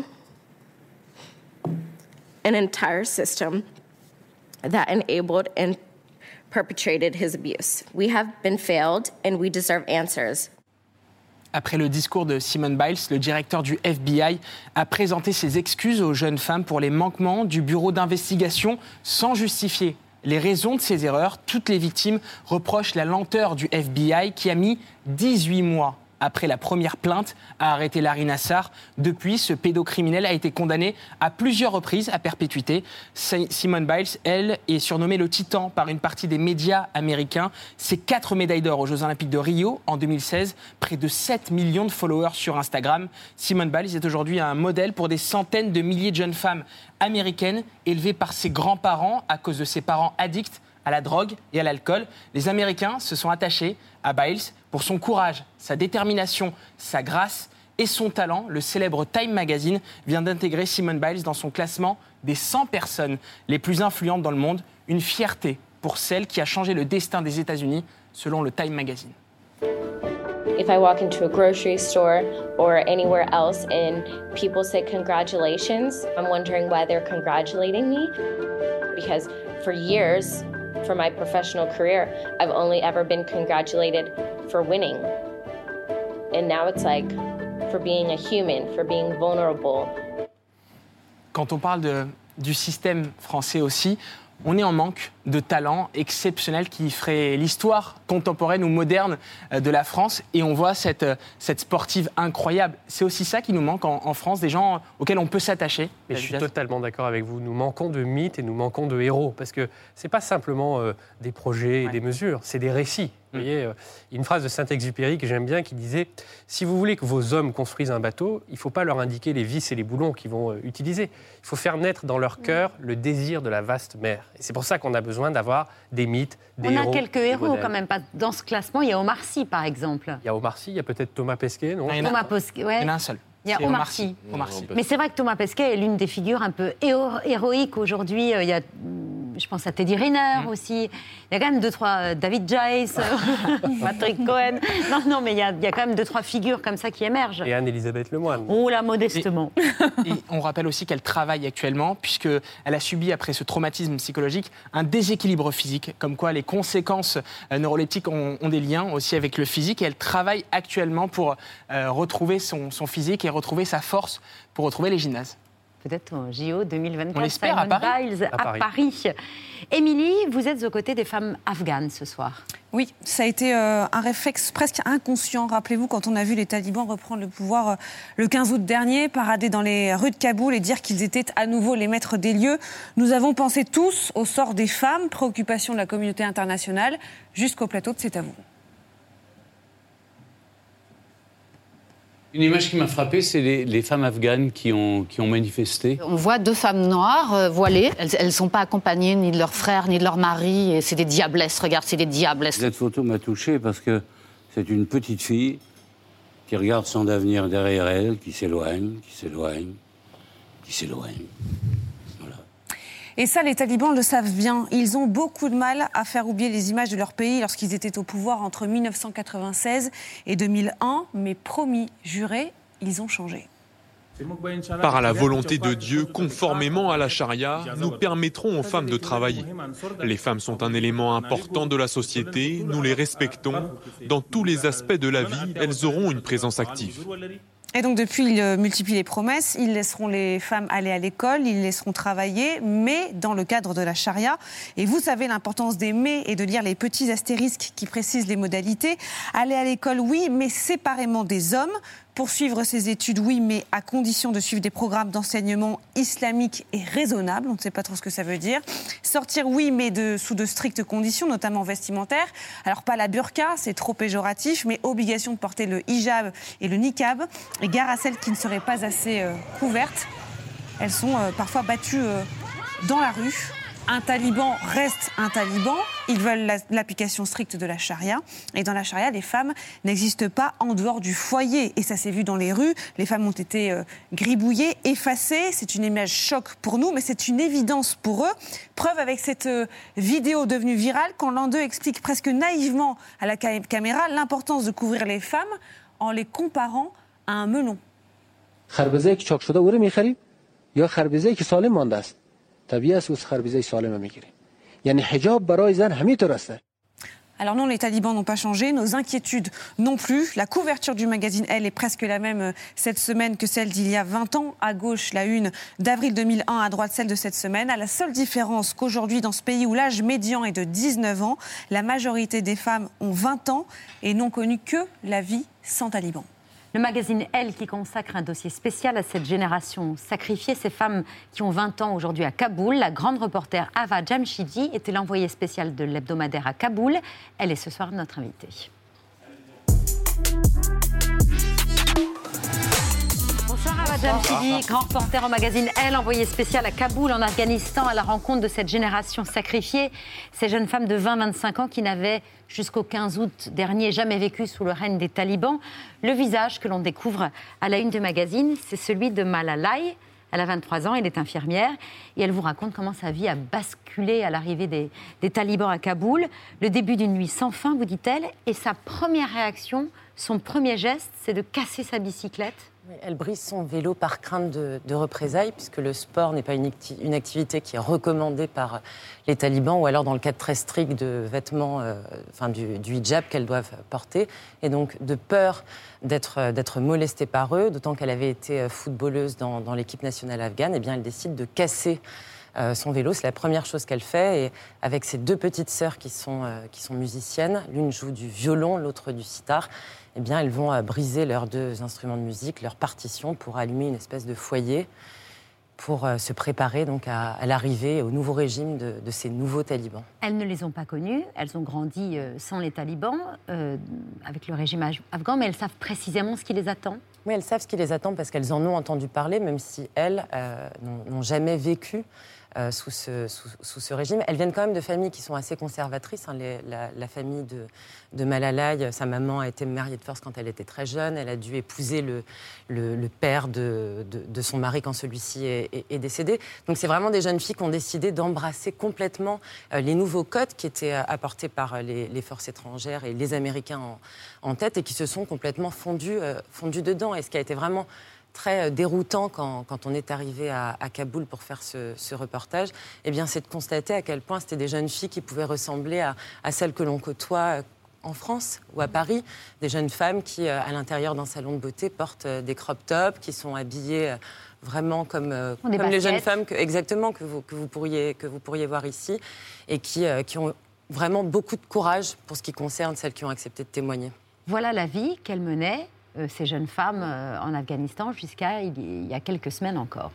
Speaker 4: an entire system that enabled and perpetrated his abuse. We have been failed and we deserve answers.
Speaker 3: Après le discours de Simone Biles, le directeur du FBI a présenté ses excuses aux jeunes femmes pour les manquements du bureau d'investigation sans justifier les raisons de ces erreurs. Toutes les victimes reprochent la lenteur du FBI qui a mis 18 mois après la première plainte à arrêter Larry Nassar. Depuis, ce pédocriminel a été condamné à plusieurs reprises à perpétuité. Simone Biles, elle, est surnommée le Titan par une partie des médias américains. Ses 4 médailles d'or aux Jeux Olympiques de Rio en 2016, près de 7 millions de followers sur Instagram. Simone Biles est aujourd'hui un modèle pour des centaines de milliers de jeunes femmes américaines élevées par ses grands-parents à cause de ses parents addicts à la drogue et à l'alcool. Les Américains se sont attachés à Biles pour son courage, sa détermination, sa grâce et son talent. Le célèbre Time Magazine vient d'intégrer Simone Biles dans son classement des 100 personnes les plus influentes dans le monde. Une fierté pour celle qui a changé le destin des États-Unis, selon le Time Magazine.
Speaker 4: If I walk into a grocery store or anywhere else and people say congratulations, I'm wondering why they're congratulating me. Because for years, for my professional career, I've only ever been congratulated for winning. And now it's like for being a human, for being vulnerable.
Speaker 3: Quand on parle du système français aussi, on est en manque de talents exceptionnels qui feraient l'histoire contemporaine ou moderne de la France. Et on voit cette sportive incroyable. C'est aussi ça qui nous manque en France, des gens auxquels on peut s'attacher.
Speaker 13: Mais je suis totalement d'accord avec vous. Nous manquons de mythes et nous manquons de héros. Parce que ce n'est pas simplement des projets et des mesures, c'est des récits. Vous voyez, une phrase de Saint-Exupéry que j'aime bien qui disait « Si vous voulez que vos hommes construisent un bateau, il ne faut pas leur indiquer les vis et les boulons qu'ils vont utiliser. Il faut faire naître dans leur cœur le désir de la vaste mer. » Et c'est pour ça qu'on a besoin d'avoir des mythes, des héros.
Speaker 1: On a quelques héros quand même. Dans ce classement, il y a Omar Sy, par exemple.
Speaker 13: Il y a Omar Sy, il y a peut-être Thomas Pesquet, non?
Speaker 1: Thomas Pesquet, ouais.
Speaker 3: Il y en a un seul.
Speaker 1: Il y a Omar Sy. Mais c'est vrai que Thomas Pesquet est l'une des figures un peu héroïques aujourd'hui. Il y a, je pense à Teddy Riner aussi. Il y a quand même 2-3 David Joyce, Patrick Cohen. Non, mais il y a quand même 2-3 figures comme ça qui émergent.
Speaker 13: Et Anne-Elisabeth Lemoine.
Speaker 1: Oh là, modestement.
Speaker 3: Et on rappelle aussi qu'elle travaille actuellement, puisqu'elle a subi, après ce traumatisme psychologique, un déséquilibre physique, comme quoi les conséquences neuroleptiques ont des liens aussi avec le physique. Et elle travaille actuellement pour retrouver son physique et retrouver sa force pour retrouver les gymnases.
Speaker 1: Peut-être au JO 2024.
Speaker 3: On l'espère à Paris.
Speaker 1: Biles, à Paris. Émilie, vous êtes aux côtés des femmes afghanes ce soir.
Speaker 19: Oui, ça a été un réflexe presque inconscient. Rappelez-vous, quand on a vu les talibans reprendre le pouvoir le 15 août dernier, parader dans les rues de Kaboul et dire qu'ils étaient à nouveau les maîtres des lieux, nous avons pensé tous au sort des femmes, préoccupation de la communauté internationale, jusqu'au plateau de C'est à vous.
Speaker 8: Une image qui m'a frappée, c'est les femmes afghanes qui ont manifesté.
Speaker 23: On voit 2 femmes noires voilées. Elles ne sont pas accompagnées ni de leurs frères, ni de leur mari. Et c'est des diablesses, regarde, c'est des diablesses.
Speaker 8: Cette photo m'a touché parce que c'est une petite fille qui regarde son avenir derrière elle, qui s'éloigne, qui s'éloigne, qui s'éloigne.
Speaker 19: Et ça, les talibans le savent bien. Ils ont beaucoup de mal à faire oublier les images de leur pays lorsqu'ils étaient au pouvoir entre 1996 et 2001. Mais promis, juré, ils ont changé.
Speaker 24: Par la volonté de Dieu, conformément à la charia, nous permettrons aux femmes de travailler. Les femmes sont un élément important de la société, nous les respectons. Dans tous les aspects de la vie, elles auront une présence active.
Speaker 19: Et donc depuis, ils multiplient les promesses, ils laisseront les femmes aller à l'école, ils les laisseront travailler, mais dans le cadre de la charia. Et vous savez l'importance des mais et de lire les petits astérisques qui précisent les modalités. Aller à l'école, oui, mais séparément des hommes. Poursuivre ses études, oui, mais à condition de suivre des programmes d'enseignement islamique et raisonnables. On ne sait pas trop ce que ça veut dire. Sortir, oui, mais sous de strictes conditions, notamment vestimentaires. Alors, pas la burqa, c'est trop péjoratif, mais obligation de porter le hijab et le niqab. Et gare à celles qui ne seraient pas assez couvertes. Elles sont parfois battues dans la rue. Un taliban reste un taliban. Ils veulent l'application stricte de la charia. Et dans la charia, les femmes n'existent pas en dehors du foyer. Et ça s'est vu dans les rues. Les femmes ont été gribouillées, effacées. C'est une image choc pour nous, mais c'est une évidence pour eux. Preuve avec cette vidéo devenue virale, quand l'un d'eux explique presque naïvement à la caméra l'importance de couvrir les femmes en les comparant à un melon. Alors non, les talibans n'ont pas changé, nos inquiétudes non plus. La couverture du magazine Elle est presque la même cette semaine que celle d'il y a 20 ans. À gauche, la une d'avril 2001, à droite, celle de cette semaine. À la seule différence qu'aujourd'hui, dans ce pays où l'âge médian est de 19 ans, la majorité des femmes ont 20 ans et n'ont connu que la vie sans talibans.
Speaker 1: Le magazine Elle qui consacre un dossier spécial à cette génération sacrifiée, ces femmes qui ont 20 ans aujourd'hui à Kaboul. La grande reporter Ava Jamshidi était l'envoyée spéciale de l'hebdomadaire à Kaboul. Elle est ce soir notre invitée. Bonsoir Ava Jamshidi, grand reporter au magazine Elle, envoyée spéciale à Kaboul en Afghanistan à la rencontre de cette génération sacrifiée. Ces jeunes femmes de 20-25 ans qui n'avaient jusqu'au 15 août dernier jamais vécu sous le règne des talibans. Le visage que l'on découvre à la une du magazine, c'est celui de Malalai. Elle a 23 ans, elle est infirmière et elle vous raconte comment sa vie a basculé à l'arrivée des talibans à Kaboul. Le début d'une nuit sans fin, vous dit-elle, et sa première réaction, son premier geste, c'est de casser sa bicyclette.
Speaker 6: Oui, elle brise son vélo par crainte de représailles, puisque le sport n'est pas une activité qui est recommandée par les talibans, ou alors dans le cadre très strict de vêtements, du hijab qu'elles doivent porter. Et donc, de peur d'être molestée par eux, d'autant qu'elle avait été footballeuse dans l'équipe nationale afghane, eh bien, elle décide de casser son vélo. C'est la première chose qu'elle fait. Et avec ses deux petites sœurs qui sont musiciennes, l'une joue du violon, l'autre du sitar, eh bien, elles vont briser leurs deux instruments de musique, leurs partitions, pour allumer une espèce de foyer, pour se préparer donc à l'arrivée au nouveau régime de ces nouveaux talibans.
Speaker 1: Elles ne les ont pas connus, elles ont grandi sans les talibans, avec le régime afghan, mais elles savent précisément ce qui les attend.
Speaker 6: Oui, elles savent ce qui les attend parce qu'elles en ont entendu parler, même si elles n'ont jamais vécu sous ce régime. Elles viennent quand même de familles qui sont assez conservatrices. Hein. La famille de Malalai, sa maman a été mariée de force quand elle était très jeune. Elle a dû épouser le père de son mari quand celui-ci est décédé. Donc c'est vraiment des jeunes filles qui ont décidé d'embrasser complètement les nouveaux codes qui étaient apportés par les forces étrangères et les Américains en tête, et qui se sont complètement fondus dedans. Et ce qui a été vraiment très déroutant quand on est arrivé à Kaboul pour faire ce reportage, eh bien, c'est de constater à quel point c'était des jeunes filles qui pouvaient ressembler à celles que l'on côtoie en France ou à Paris, des jeunes femmes qui, à l'intérieur d'un salon de beauté, portent des crop tops, qui sont habillées vraiment comme les jeunes femmes que vous pourriez voir ici, et qui ont vraiment beaucoup de courage pour ce qui concerne celles qui ont accepté de témoigner.
Speaker 1: Voilà la vie qu'elles menaient, ces jeunes femmes en Afghanistan, jusqu'à il y a quelques semaines encore.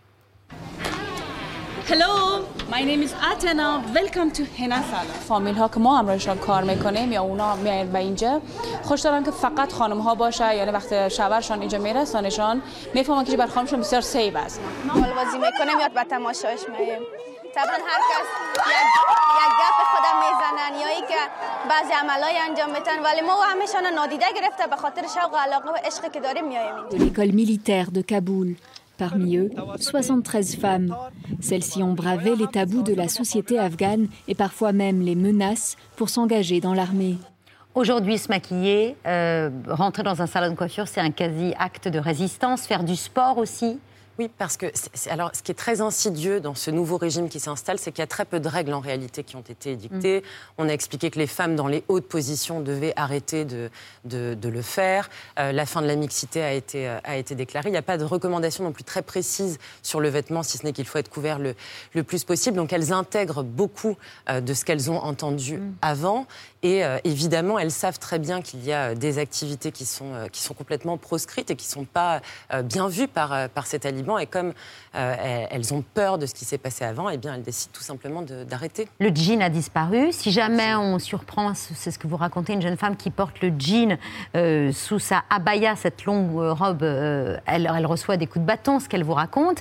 Speaker 7: Hello, my name is Atena. Welcome to Hena Salon. فامیل ها که ما همراهشان کار میکنیم یا اونا میاین به اینجا، خوش دارن که فقط خانم ها باشه، یعنی وقتی شوهرشان اینجا میرسانشان میفهمن که بر خانمشون بسیار سیو است.
Speaker 9: مال بازی میکنیم یا به تماشاش میایم. طبعا هر کس یک گپ خودم میزنن یا اینکه بعضی عملای انجام میدن، ولی ما همشون نادیده گرفته به خاطر شوق و علاقه و عشقی که داریم میایم.
Speaker 10: De l'école militaire de Kaboul. Parmi eux, 73 femmes. Celles-ci ont bravé les tabous de la société afghane et parfois même les menaces pour s'engager dans l'armée.
Speaker 1: Aujourd'hui, se maquiller, rentrer dans un salon de coiffure, c'est un quasi-acte de résistance. Faire du sport aussi,
Speaker 6: Oui, parce que alors, ce qui est très insidieux dans ce nouveau régime qui s'installe, c'est qu'il y a très peu de règles en réalité qui ont été édictées. On a expliqué que les femmes dans les hautes positions devaient arrêter de le faire. La fin de la mixité a été déclarée. Il n'y a pas de recommandation non plus très précise sur le vêtement, si ce n'est qu'il faut être couvert le plus possible. Donc elles intègrent beaucoup de ce qu'elles ont entendu avant. Et évidemment, elles savent très bien qu'il y a des activités qui sont complètement proscrites et qui ne sont pas bien vues par ces talibans. Et comme elles ont peur de ce qui s'est passé avant, eh bien, elles décident tout simplement d'arrêter.
Speaker 1: Le jean a disparu. Si jamais on surprend, c'est ce que vous racontez, une jeune femme qui porte le jean sous sa abaya, cette longue robe, elle reçoit des coups de bâton, ce qu'elle vous raconte.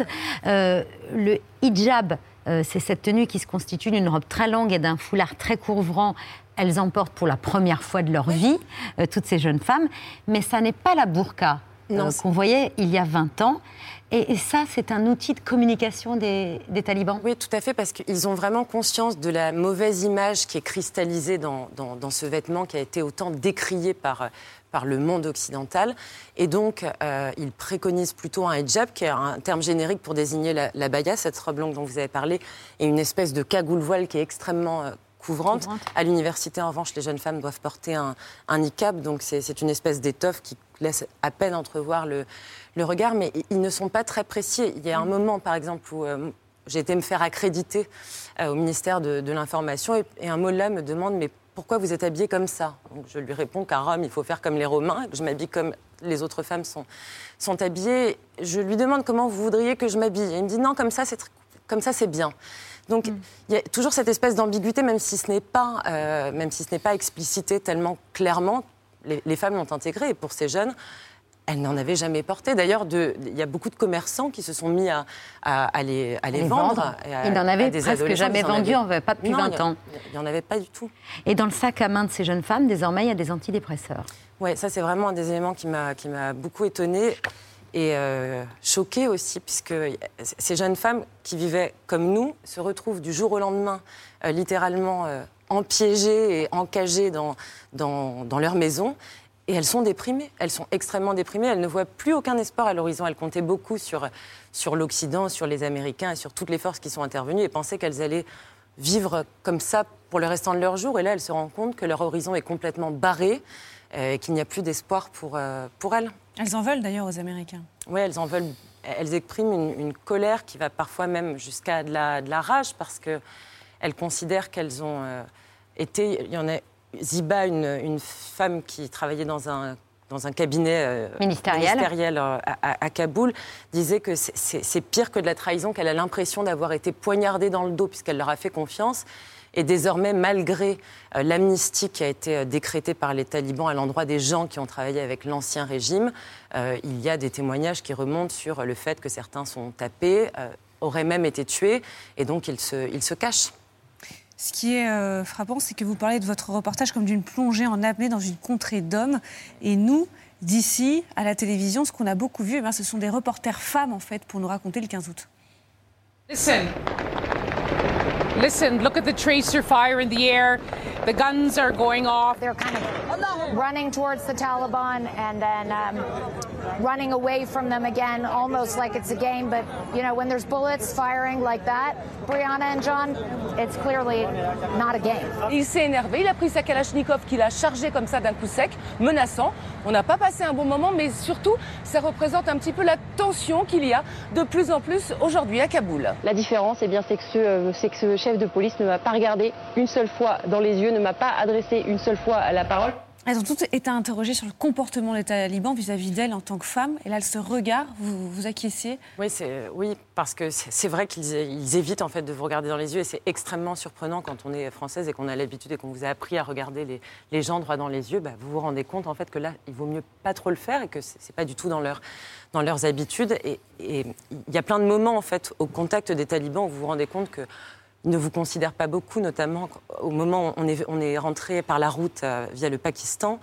Speaker 1: Le hijab, c'est cette tenue qui se constitue d'une robe très longue et d'un foulard très couvrant. Elles en portent pour la première fois de leur vie, toutes ces jeunes femmes. Mais ça n'est pas la burqa qu'on voyait il y a 20 ans. Et ça, c'est un outil de communication des talibans.
Speaker 6: Oui, tout à fait, parce qu'ils ont vraiment conscience de la mauvaise image qui est cristallisée dans ce vêtement qui a été autant décrié par le monde occidental. Et donc, ils préconisent plutôt un hijab, qui est un terme générique pour désigner la baya, cette robe longue dont vous avez parlé, et une espèce de cagoule-voile qui est extrêmement couvrante. À l'université, en revanche, les jeunes femmes doivent porter un niqab, donc c'est une espèce d'étoffe qui laisse à peine entrevoir le regard, mais ils ne sont pas très précis. Il y a un moment, par exemple, où j'ai été me faire accréditer au ministère de l'Information, et un mollah me demande « mais pourquoi vous êtes habillée comme ça ?» Donc je lui réponds qu'à Rome, il faut faire comme les Romains, que je m'habille comme les autres femmes sont habillées. Je lui demande comment vous voudriez que je m'habille. Et il me dit « non, comme ça, c'est bien ». Donc, il y a toujours cette espèce d'ambiguïté, même si ce n'est pas explicité tellement clairement. Les femmes l'ont intégré, et pour ces jeunes, elles n'en avaient jamais porté. D'ailleurs, il y a beaucoup de commerçants qui se sont mis à les vendre.
Speaker 1: Ils n'en avaient presque jamais vendu, pas depuis 20 ans.
Speaker 6: Il n'y en avait pas du tout.
Speaker 1: Et dans le sac à main de ces jeunes femmes, désormais, il y a des antidépresseurs.
Speaker 6: Oui, ça, c'est vraiment un des éléments qui m'a beaucoup étonnée. Et choquée aussi, puisque ces jeunes femmes qui vivaient comme nous se retrouvent du jour au lendemain, littéralement empiégées et encagées dans leur maison. Et elles sont déprimées, elles sont extrêmement déprimées, elles ne voient plus aucun espoir à l'horizon. Elles comptaient beaucoup sur l'Occident, sur les Américains et sur toutes les forces qui sont intervenues et pensaient qu'elles allaient vivre comme ça pour le restant de leur jour. Et là, elles se rendent compte que leur horizon est complètement barré et qu'il n'y a plus d'espoir pour elles.
Speaker 19: Elles en veulent d'ailleurs aux Américains.
Speaker 6: Oui, elles en veulent. Elles expriment une colère qui va parfois même jusqu'à de la rage parce qu'elles considèrent qu'elles ont été... Il y en a Ziba, une femme qui travaillait dans un cabinet ministériel à Kaboul, disait que c'est pire que de la trahison, qu'elle a l'impression d'avoir été poignardée dans le dos puisqu'elle leur a fait confiance. Et désormais, malgré l'amnistie qui a été décrétée par les talibans à l'endroit des gens qui ont travaillé avec l'ancien régime, il y a des témoignages qui remontent sur le fait que certains sont tapés, auraient même été tués, et donc ils se cachent.
Speaker 19: Ce qui est frappant, c'est que vous parlez de votre reportage comme d'une plongée en apnée dans une contrée d'hommes. Et nous, d'ici, à la télévision, ce qu'on a beaucoup vu, ce sont des reporters femmes, en fait, pour nous raconter le 15 août.
Speaker 11: Listen, look at the tracer fire in the air. The guns are going off.
Speaker 12: They're kind of running towards the Taliban and then running away from them again, almost like it's a game. But, you know, when there's bullets firing like that, Brianna and John, it's clearly not a game.
Speaker 14: Il s'est énervé, il a pris sa Kalachnikov qu'il a chargée comme ça d'un coup sec, menaçant. On n'a pas passé un bon moment, mais surtout, ça représente un petit peu la tension qu'il y a de plus en plus aujourd'hui à Kaboul.
Speaker 15: La différence, c'est que ce chef de police ne m'a pas regardé une seule fois dans les yeux, ne m'a pas adressé une seule fois la parole.
Speaker 19: Elles ont toutes été interrogées sur le comportement des talibans vis-à-vis d'elles en tant que femmes. Et là, ce regard, vous acquiescez ?
Speaker 6: Oui, parce que c'est vrai qu'ils évitent en fait de vous regarder dans les yeux. Et c'est extrêmement surprenant quand on est française et qu'on a l'habitude et qu'on vous a appris à regarder les gens droit dans les yeux. Vous vous rendez compte en fait que là, il vaut mieux pas trop le faire et que c'est pas du tout dans leurs habitudes. Et il y a plein de moments en fait au contact des talibans où vous vous rendez compte que ils ne vous considèrent pas beaucoup, notamment au moment où on est rentré par la route via le Pakistan.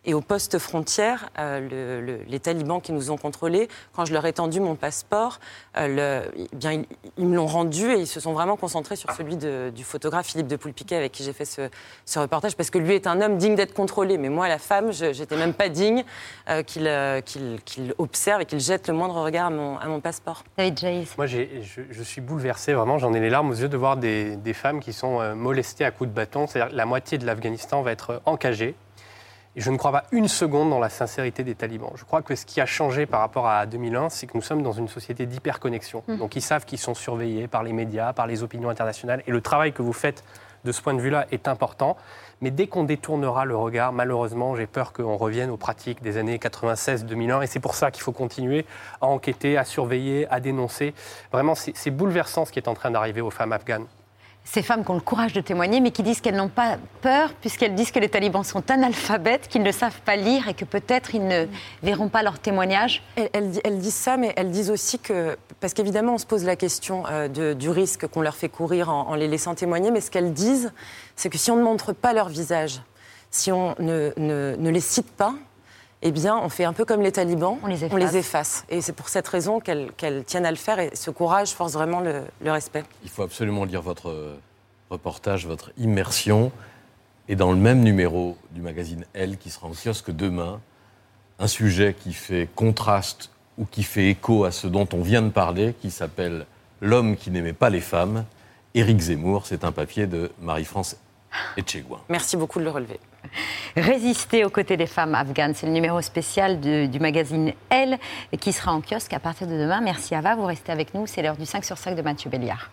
Speaker 6: Et au poste frontière, les talibans qui nous ont contrôlés, quand je leur ai tendu mon passeport, ils me l'ont rendu et ils se sont vraiment concentrés sur celui du photographe Philippe de Poulpiquet avec qui j'ai fait ce reportage, parce que lui est un homme digne d'être contrôlé. Mais moi, la femme, j'étais même pas digne qu'il observe et qu'il jette le moindre regard à mon passeport.
Speaker 1: David Jaïs.
Speaker 13: Moi, je suis bouleversé, vraiment, j'en ai les larmes aux yeux de voir des femmes qui sont molestées à coups de bâton. C'est-à-dire la moitié de l'Afghanistan va être encagée. Et je ne crois pas une seconde dans la sincérité des talibans. Je crois que ce qui a changé par rapport à 2001, c'est que nous sommes dans une société d'hyperconnexion. Donc ils savent qu'ils sont surveillés par les médias, par les opinions internationales. Et le travail que vous faites de ce point de vue-là est important. Mais dès qu'on détournera le regard, malheureusement, j'ai peur qu'on revienne aux pratiques des années 96-2001. Et c'est pour ça qu'il faut continuer à enquêter, à surveiller, à dénoncer. Vraiment, c'est bouleversant ce qui est en train d'arriver aux femmes afghanes.
Speaker 1: Ces femmes qui ont le courage de témoigner, mais qui disent qu'elles n'ont pas peur, puisqu'elles disent que les talibans sont analphabètes, qu'ils ne savent pas lire et que peut-être ils ne verront pas leur témoignage.
Speaker 6: Elles disent ça, mais elles disent aussi que... Parce qu'évidemment, on se pose la question du risque qu'on leur fait courir en les laissant témoigner, mais ce qu'elles disent, c'est que si on ne montre pas leur visage, si on ne les cite pas, eh bien, on fait un peu comme les talibans, on les efface. Et c'est pour cette raison qu'elles tiennent à le faire, et ce courage force vraiment le respect.
Speaker 2: Il faut absolument lire votre reportage, votre immersion. Et dans le même numéro du magazine Elle, qui sera en kiosque demain, un sujet qui fait contraste ou qui fait écho à ce dont on vient de parler, qui s'appelle « L'homme qui n'aimait pas les femmes », Éric Zemmour. C'est un papier de Marie-France Etchegouin.
Speaker 6: Merci beaucoup de le relever.
Speaker 1: Résister aux côtés des femmes afghanes, c'est le numéro spécial du magazine Elle qui sera en kiosque à partir de demain. Merci Ava, vous restez avec nous, c'est l'heure du 5 sur 5 de Mathieu Béliard.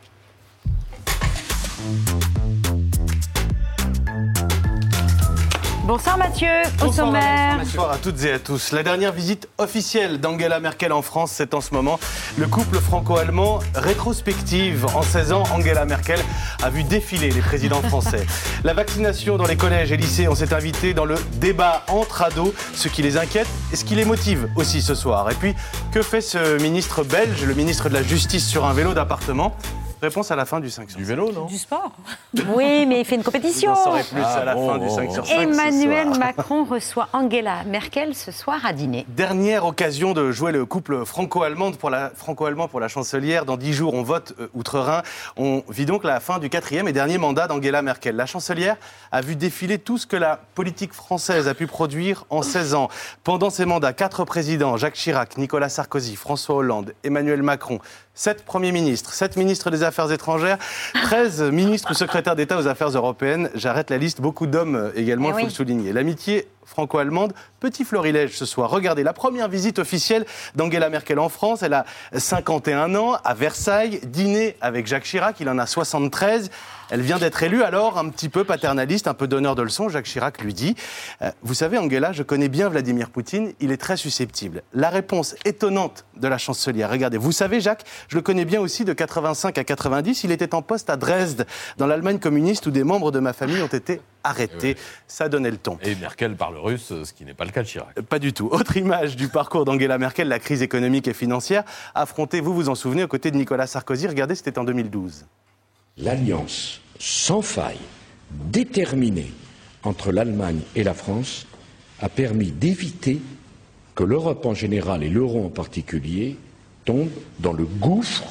Speaker 1: Bonsoir Mathieu, au sommaire.
Speaker 16: Bonsoir à toutes et à tous. La dernière visite officielle d'Angela Merkel en France, c'est en ce moment. Le couple franco-allemand, rétrospective. En 16 ans, Angela Merkel a vu défiler les présidents français. La vaccination dans les collèges et lycées, on s'est invité dans le débat entre ados, ce qui les inquiète et ce qui les motive aussi ce soir. Et puis, que fait ce ministre belge, le ministre de la Justice, sur un vélo d'appartement ? Réponse à la fin du 5 sur 5.
Speaker 2: Du vélo, non ?
Speaker 19: Du sport.
Speaker 1: Oui, mais il fait une compétition.
Speaker 16: Vous en saurez plus à la fin du 5 sur 5
Speaker 1: Emmanuel Macron reçoit Angela Merkel ce soir à dîner.
Speaker 16: Dernière occasion de jouer le couple franco-allemand pour la chancelière. Dans 10 jours, on vote outre-Rhin. On vit donc la fin du 4e et dernier mandat d'Angela Merkel. La chancelière a vu défiler tout ce que la politique française a pu produire en 16 ans. Pendant ses mandats, 4 présidents, Jacques Chirac, Nicolas Sarkozy, François Hollande, Emmanuel Macron, 7 premiers ministres, 7 ministres des Affaires étrangères, 13 ministres ou secrétaires d'État aux Affaires européennes. J'arrête la liste, beaucoup d'hommes également, il faut le souligner. L'amitié franco-allemande, petit florilège ce soir. Regardez, la première visite officielle d'Angela Merkel en France, elle a 51 ans, à Versailles, dîner avec Jacques Chirac, il en a 73. Elle vient d'être élue, alors un petit peu paternaliste, un peu donneur de leçons. Jacques Chirac lui dit « Vous savez, Angela, je connais bien Vladimir Poutine, il est très susceptible. » La réponse étonnante de la chancelière. Regardez, vous savez, Jacques, je le connais bien aussi de 85 à 90. Il était en poste à Dresde, dans l'Allemagne communiste, où des membres de ma famille ont été arrêtés. Ça donnait le ton.
Speaker 2: Et Merkel parle russe, ce qui n'est pas le cas de Chirac.
Speaker 16: Pas du tout. Autre image du parcours d'Angela Merkel, la crise économique et financière, affrontée, vous vous en souvenez, aux côtés de Nicolas Sarkozy. Regardez, c'était en 2012.
Speaker 17: L'alliance sans faille, déterminée entre l'Allemagne et la France a permis d'éviter que l'Europe en général et l'euro en particulier tombent dans le gouffre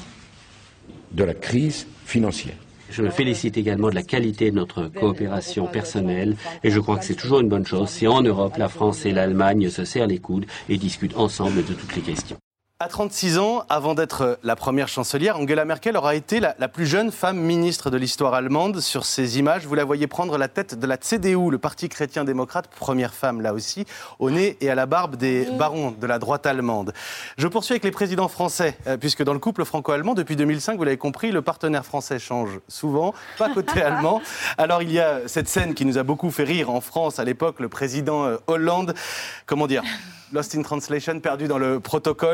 Speaker 17: de la crise financière.
Speaker 18: Je me félicite également de la qualité de notre coopération personnelle et je crois que c'est toujours une bonne chose si en Europe, la France et l'Allemagne se serrent les coudes et discutent ensemble de toutes les questions.
Speaker 16: À 36 ans, avant d'être la première chancelière, Angela Merkel aura été la plus jeune femme ministre de l'histoire allemande. Sur ces images, vous la voyez prendre la tête de la CDU, le Parti chrétien-démocrate, première femme là aussi, au nez et à la barbe des barons de la droite allemande. Je poursuis avec les présidents français, puisque dans le couple franco-allemand, depuis 2005, vous l'avez compris, le partenaire français change souvent, pas côté allemand. Alors il y a cette scène qui nous a beaucoup fait rire en France à l'époque, le président Hollande, comment dire ? Lost in Translation, perdu dans le protocole,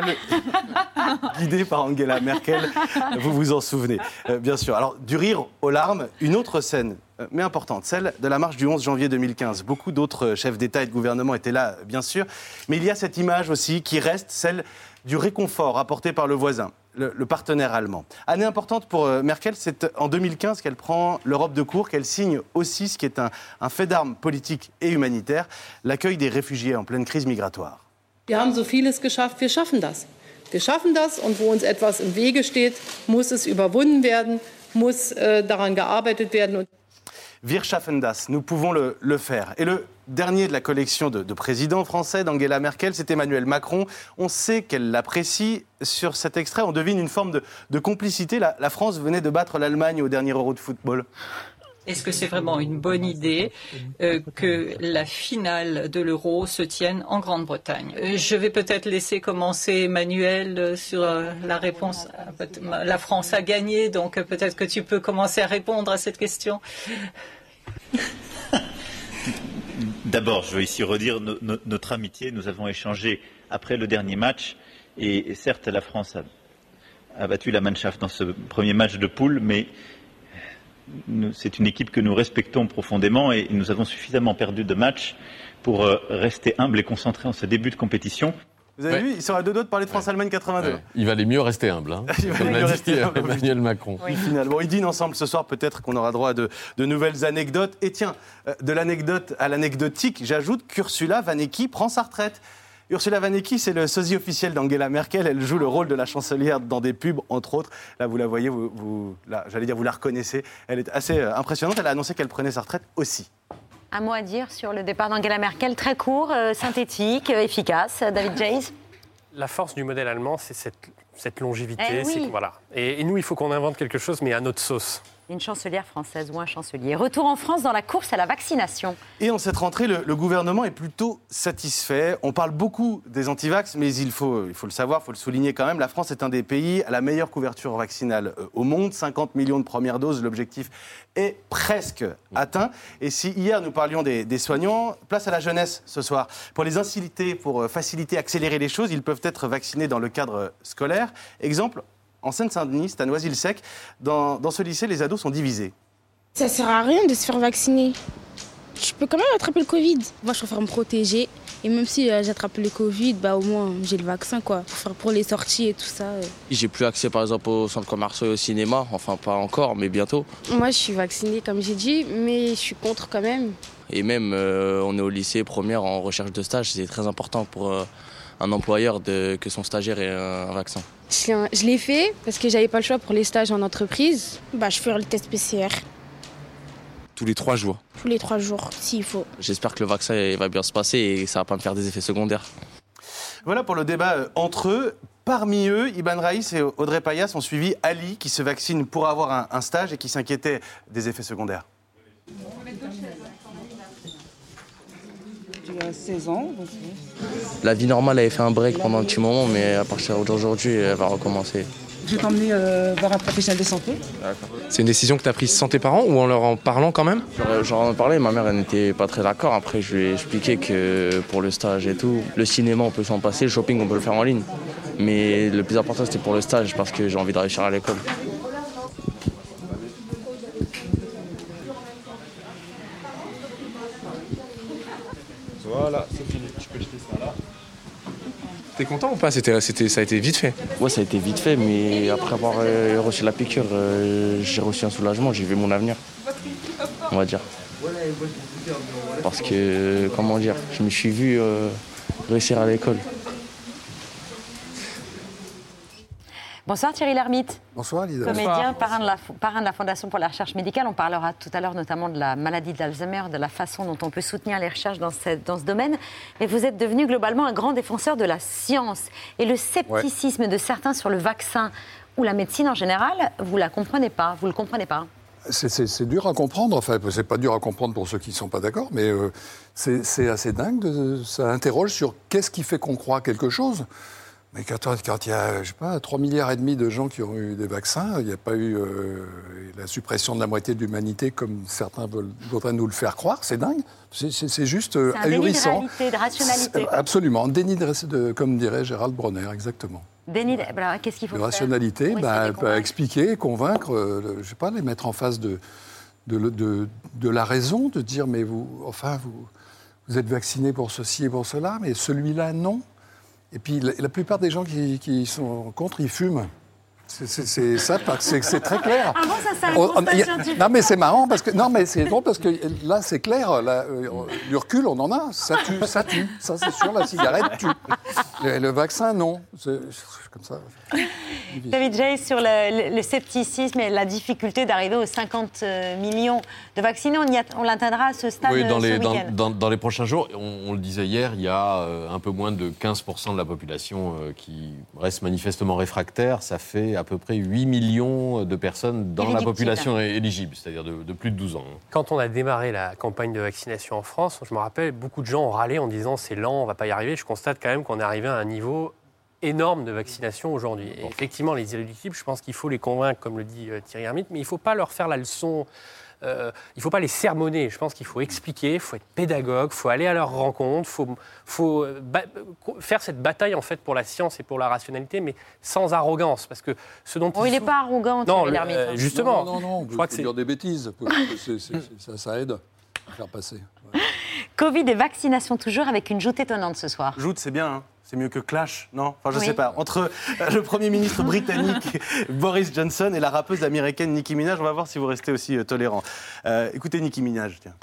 Speaker 16: guidé par Angela Merkel, vous vous en souvenez, bien sûr. Alors, du rire aux larmes, une autre scène, mais importante, celle de la marche du 11 janvier 2015. Beaucoup d'autres chefs d'État et de gouvernement étaient là, bien sûr, mais il y a cette image aussi qui reste, celle du réconfort apporté par le voisin. le partenaire allemand. Année importante pour Merkel, c'est en 2015 qu'elle prend l'Europe de court, qu'elle signe aussi ce qui est un fait d'armes politique et humanitaire, l'accueil des réfugiés en pleine crise migratoire.
Speaker 5: Wir haben so vieles geschafft, wir schaffen das. Wir schaffen das und wo uns etwas im Wege steht, muss es überwunden werden, muss daran gearbeitet werden.
Speaker 16: Wir schaffen das, nous pouvons le faire. Et le dernier de la collection de présidents français d'Angela Merkel, c'est Emmanuel Macron. On sait qu'elle l'apprécie. Sur cet extrait, on devine une forme de complicité. La France venait de battre l'Allemagne au dernier Euro de football.
Speaker 20: Est-ce que c'est vraiment une bonne idée que la finale de l'Euro se tienne en Grande-Bretagne? Je vais peut-être laisser commencer Emmanuel sur la réponse. La France a gagné, donc peut-être que tu peux commencer à répondre à cette question.
Speaker 21: D'abord, je veux ici redire notre amitié. Nous avons échangé après le dernier match. Et certes, la France a battu la Mannschaft dans ce premier match de poule, mais c'est une équipe que nous respectons profondément et nous avons suffisamment perdu de matchs pour rester humbles et concentrés en ce début de compétition.
Speaker 16: Vous avez vu, ils sont à deux doigts de parler de France-Allemagne 82. Ouais.
Speaker 2: Il valait mieux rester humble, hein, comme l'a dit Emmanuel Macron.
Speaker 16: Oui, finalement, ils dînent ensemble ce soir, peut-être qu'on aura droit à de nouvelles anecdotes. Et tiens, de l'anecdote à l'anecdotique, j'ajoute qu'Ursula Van Ecki prend sa retraite. Ursula Van Ecki, c'est le sosie officiel d'Angela Merkel. Elle joue le rôle de la chancelière dans des pubs, entre autres. Là, vous la voyez, vous la reconnaissez. Elle est assez impressionnante. Elle a annoncé qu'elle prenait sa retraite aussi.
Speaker 1: Un mot à dire sur le départ d'Angela Merkel, très court, synthétique, efficace. David Jays.
Speaker 13: La force du modèle allemand, c'est cette longévité.
Speaker 1: Oui.
Speaker 13: Voilà. Et nous, il faut qu'on invente quelque chose, mais à notre sauce.
Speaker 1: Une chancelière française ou un chancelier. Retour en France dans la course à la vaccination.
Speaker 16: Et en cette rentrée, le gouvernement est plutôt satisfait. On parle beaucoup des antivax, mais il faut le savoir, il faut le souligner quand même. La France est un des pays à la meilleure couverture vaccinale au monde. 50 millions de premières doses, l'objectif est presque atteint. Et si hier nous parlions des soignants, place à la jeunesse ce soir. Pour les inciter, pour faciliter, accélérer les choses, ils peuvent être vaccinés dans le cadre scolaire. Exemple, en Seine-Saint-Denis, c'est à Noisy-le-Sec. Dans ce lycée, les ados sont divisés.
Speaker 22: Ça sert à rien de se faire vacciner. Je peux quand même attraper le Covid. Moi, je préfère me protéger. Et même si j'attrape le Covid, au moins, j'ai le vaccin, quoi. Pour les sorties et tout ça.
Speaker 25: J'ai plus accès, par exemple, aux centres commerciaux et au cinéma. Enfin, pas encore, mais bientôt.
Speaker 22: Moi, je suis vaccinée, comme j'ai dit, mais je suis contre quand même.
Speaker 25: Et même, on est au lycée, première, en recherche de stage. C'est très important pour un employeur que son stagiaire ait un vaccin.
Speaker 22: Je l'ai fait parce que j'avais pas le choix pour les stages en entreprise. Je fais le test PCR.
Speaker 25: Tous les 3 jours.
Speaker 22: Tous les 3 jours, s'il faut.
Speaker 25: J'espère que le vaccin va bien se passer et ça va pas me faire des effets secondaires.
Speaker 16: Voilà pour le débat entre eux. Parmi eux, Iban Raïs et Audrey Payas ont suivi Ali qui se vaccine pour avoir un stage et qui s'inquiétait des effets secondaires.
Speaker 26: J'ai 16 ans. Donc...
Speaker 25: La vie normale avait fait un break pendant un petit moment, mais à partir d'aujourd'hui, elle va recommencer.
Speaker 26: Je vais t'emmener vers un professionnel de santé.
Speaker 27: C'est une décision que tu as prise sans tes parents ou en leur en parlant quand même?
Speaker 25: J'en ai parlé, ma mère elle n'était pas très d'accord. Après, je lui ai expliqué que pour le stage et tout, le cinéma on peut s'en passer, le shopping on peut le faire en ligne. Mais le plus important c'était pour le stage parce que j'ai envie de réussir à l'école.
Speaker 27: Voilà, c'est fini. Tu peux jeter ça là. T'es content ou pas? Ça a été vite fait?
Speaker 25: Ouais, ça a été vite fait, mais après avoir reçu la piqûre, j'ai reçu un soulagement, j'ai vu mon avenir, on va dire. Parce que, comment dire, je me suis vu réussir à l'école.
Speaker 1: Bonsoir Thierry Lhermitte.
Speaker 28: Bonsoir Lisa.
Speaker 1: Comédien, parrain de la Fondation pour la recherche médicale. On parlera tout à l'heure notamment de la maladie d'Alzheimer, de la façon dont on peut soutenir les recherches dans ce domaine. Mais vous êtes devenu globalement un grand défenseur de la science. Et le scepticisme de certains sur le vaccin ou la médecine en général, vous la comprenez pas, vous le comprenez pas.
Speaker 28: C'est dur à comprendre, enfin c'est pas dur à comprendre pour ceux qui ne sont pas d'accord, mais c'est assez dingue, ça interroge sur qu'est-ce qui fait qu'on croit quelque chose. Mais quand il y a, je sais pas, 3,5 milliards de gens qui ont eu des vaccins, il n'y a pas eu la suppression de la moitié de l'humanité comme certains voudraient nous le faire croire, c'est dingue. C'est juste ahurissant.
Speaker 1: C'est un déni de réalité, de rationalité.
Speaker 28: Absolument, déni comme dirait Gérald Bronner, exactement.
Speaker 1: Déni qu'est-ce qu'il faut faire?
Speaker 28: Rationalité, expliquer, convaincre, je sais pas, les mettre en face de la raison, de dire mais vous êtes vacciné pour ceci et pour cela, mais celui-là non. Et puis la plupart des gens qui sont contre, ils fument. C'est ça, parce que c'est très clair.
Speaker 1: Ah bon, ça, c'est un constat scientifique.
Speaker 28: Non, mais c'est marrant, parce que, non, mais c'est drôle, parce que là, c'est clair. Là, du recul, on en a. Ça tue. Ça, c'est sûr, la cigarette tue. Le vaccin, non. C'est comme ça.
Speaker 1: David Jay, sur le scepticisme et la difficulté d'arriver aux 50 millions de vaccinés, on l'atteindra à ce stade ce week-end.
Speaker 2: Dans les prochains jours, on le disait hier, il y a un peu moins de 15% de la population qui reste manifestement réfractaire. Ça fait à peu près 8 millions de personnes dans la population éligible, c'est-à-dire de plus de 12 ans.
Speaker 13: Quand on a démarré la campagne de vaccination en France, je me rappelle, beaucoup de gens ont râlé en disant c'est lent, on ne va pas y arriver. Je constate quand même qu'on est arrivé à un niveau énorme de vaccination aujourd'hui. Et effectivement, les irréductibles, je pense qu'il faut les convaincre, comme le dit Thierry Lhermitte, mais il ne faut pas leur faire la leçon, il ne faut pas les sermonner. Je pense qu'il faut expliquer, il faut être pédagogue, il faut aller à leur rencontre, il faut faire cette bataille en fait pour la science et pour la rationalité, mais sans arrogance. Parce que ce dont
Speaker 1: il n'est pas arrogant, Thierry Lhermitte.
Speaker 13: Justement.
Speaker 28: Non, je crois que c'est dire des bêtises. Ça aide à faire passer. Ouais.
Speaker 1: Covid et vaccination toujours, avec une joute étonnante ce soir.
Speaker 16: Joute, c'est bien, hein. C'est mieux que clash, non? Enfin, je sais pas. Entre le Premier ministre britannique Boris Johnson et la rappeuse américaine Nicki Minaj, on va voir si vous restez aussi tolérants. Écoutez Nicki Minaj, tiens.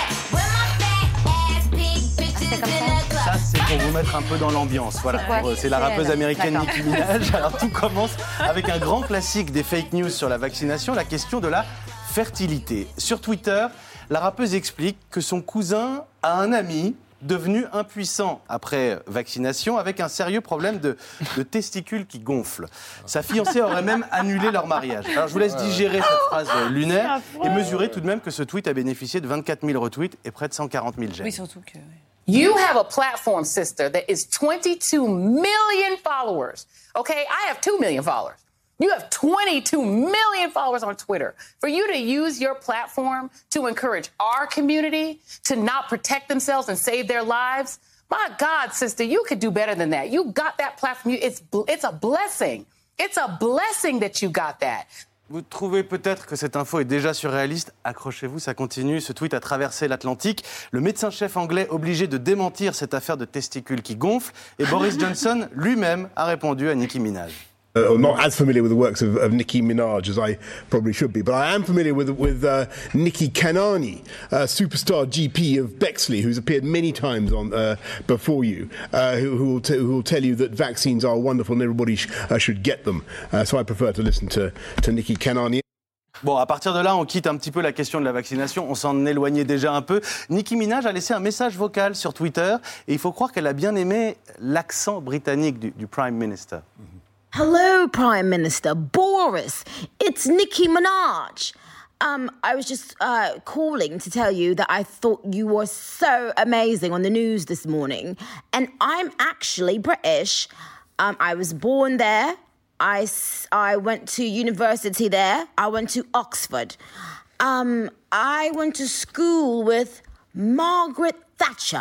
Speaker 16: Ça, c'est pour vous mettre un peu dans l'ambiance. Voilà. C'est la rappeuse américaine Nicki Minaj. Alors, tout commence avec un grand classique des fake news sur la vaccination, la question de la fertilité. Sur Twitter, la rappeuse explique que son cousin a un ami devenu impuissant après vaccination avec un sérieux problème de testicules qui gonflent. Sa fiancée aurait même annulé leur mariage. Alors je vous laisse digérer cette phrase lunaire et mesurer tout de même que ce tweet a bénéficié de 24 000 retweets et près de 140 000 j'aime.
Speaker 19: Oui, surtout que...
Speaker 3: You have a platform, sister, that is 22 million followers. Okay, I have 2 million followers. You have 22 million followers on Twitter. For you to use your platform to encourage our community to not protect themselves and save their lives, my God, sister, you could do better than that. You got that platform. It's a blessing. It's a blessing that you got that.
Speaker 16: Vous trouvez peut-être que cette info est déjà surréaliste? Accrochez-vous, ça continue. Ce tweet a traversé l'Atlantique. Le médecin-chef anglais obligé de démentir cette affaire de testicules qui gonflent. Et Boris Johnson lui-même a répondu à Nicki Minaj.
Speaker 4: I'm not as familiar with the works of Nicki Minaj as I probably should be, but I am familiar with Nikki Kanani, superstar GP of Bexley, who's appeared many times on before you, who will tell you that vaccines are wonderful and everybody should get them. So I prefer to listen to Nikki Kanani.
Speaker 16: Bon, à partir de là, on quitte un petit peu la question de la vaccination. On s'en éloignait déjà un peu. Nicki Minaj a laissé un message vocal sur Twitter et il faut croire qu'elle a bien aimé l'accent britannique du Prime Minister.
Speaker 7: Hello, Prime Minister Boris. It's Nicki Minaj. I was just calling to tell you that I thought you were so amazing on the news this morning. And I'm actually British. I was born there. I went to university there. I went to Oxford. I went to school with Margaret Thatcher.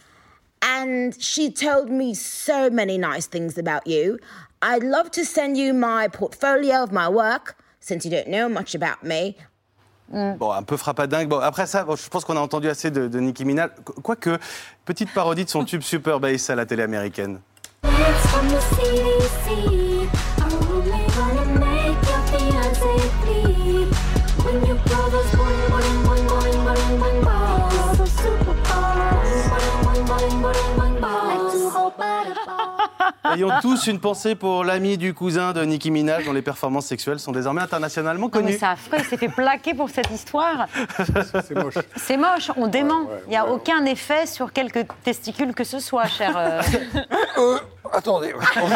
Speaker 7: And she told me so many nice things about you. I'd love to send you my portfolio of my work, since you don't know much about me.
Speaker 16: Bon, un peu frappadingue. Bon, après ça, je pense qu'on a entendu assez de Nicki Minaj. Quoique, petite parodie de son tube Super Bass à la télé américaine. Ayons tous une pensée pour l'ami du cousin de Nicki Minaj, dont les performances sexuelles sont désormais internationalement connues.
Speaker 1: C'est affreux, il s'est fait plaquer pour cette histoire.
Speaker 28: C'est moche.
Speaker 1: C'est moche, on dément. Il n'y a aucun effet sur quelques testicules que ce soit, cher...
Speaker 28: Attendez.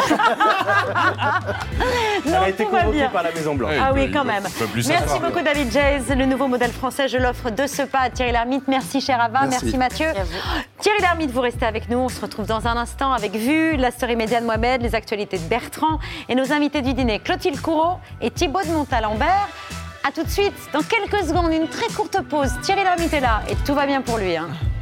Speaker 16: Elle a été convoquée par la Maison-Blanche.
Speaker 1: Ah oui, quand même. Merci beaucoup, David Jay. Le nouveau modèle français, je l'offre de ce pas à Thierry Lhermitte. Merci, cher Ava. Merci Mathieu. Thierry Lhermitte, vous restez avec nous. On se retrouve dans un instant avec Vue, la story média de Mohamed, les actualités de Bertrand et nos invités du dîner, Clotilde Courreau et Thibaut de Montalembert. A tout de suite, dans quelques secondes, une très courte pause. Thierry Lhermitte est là et tout va bien pour lui.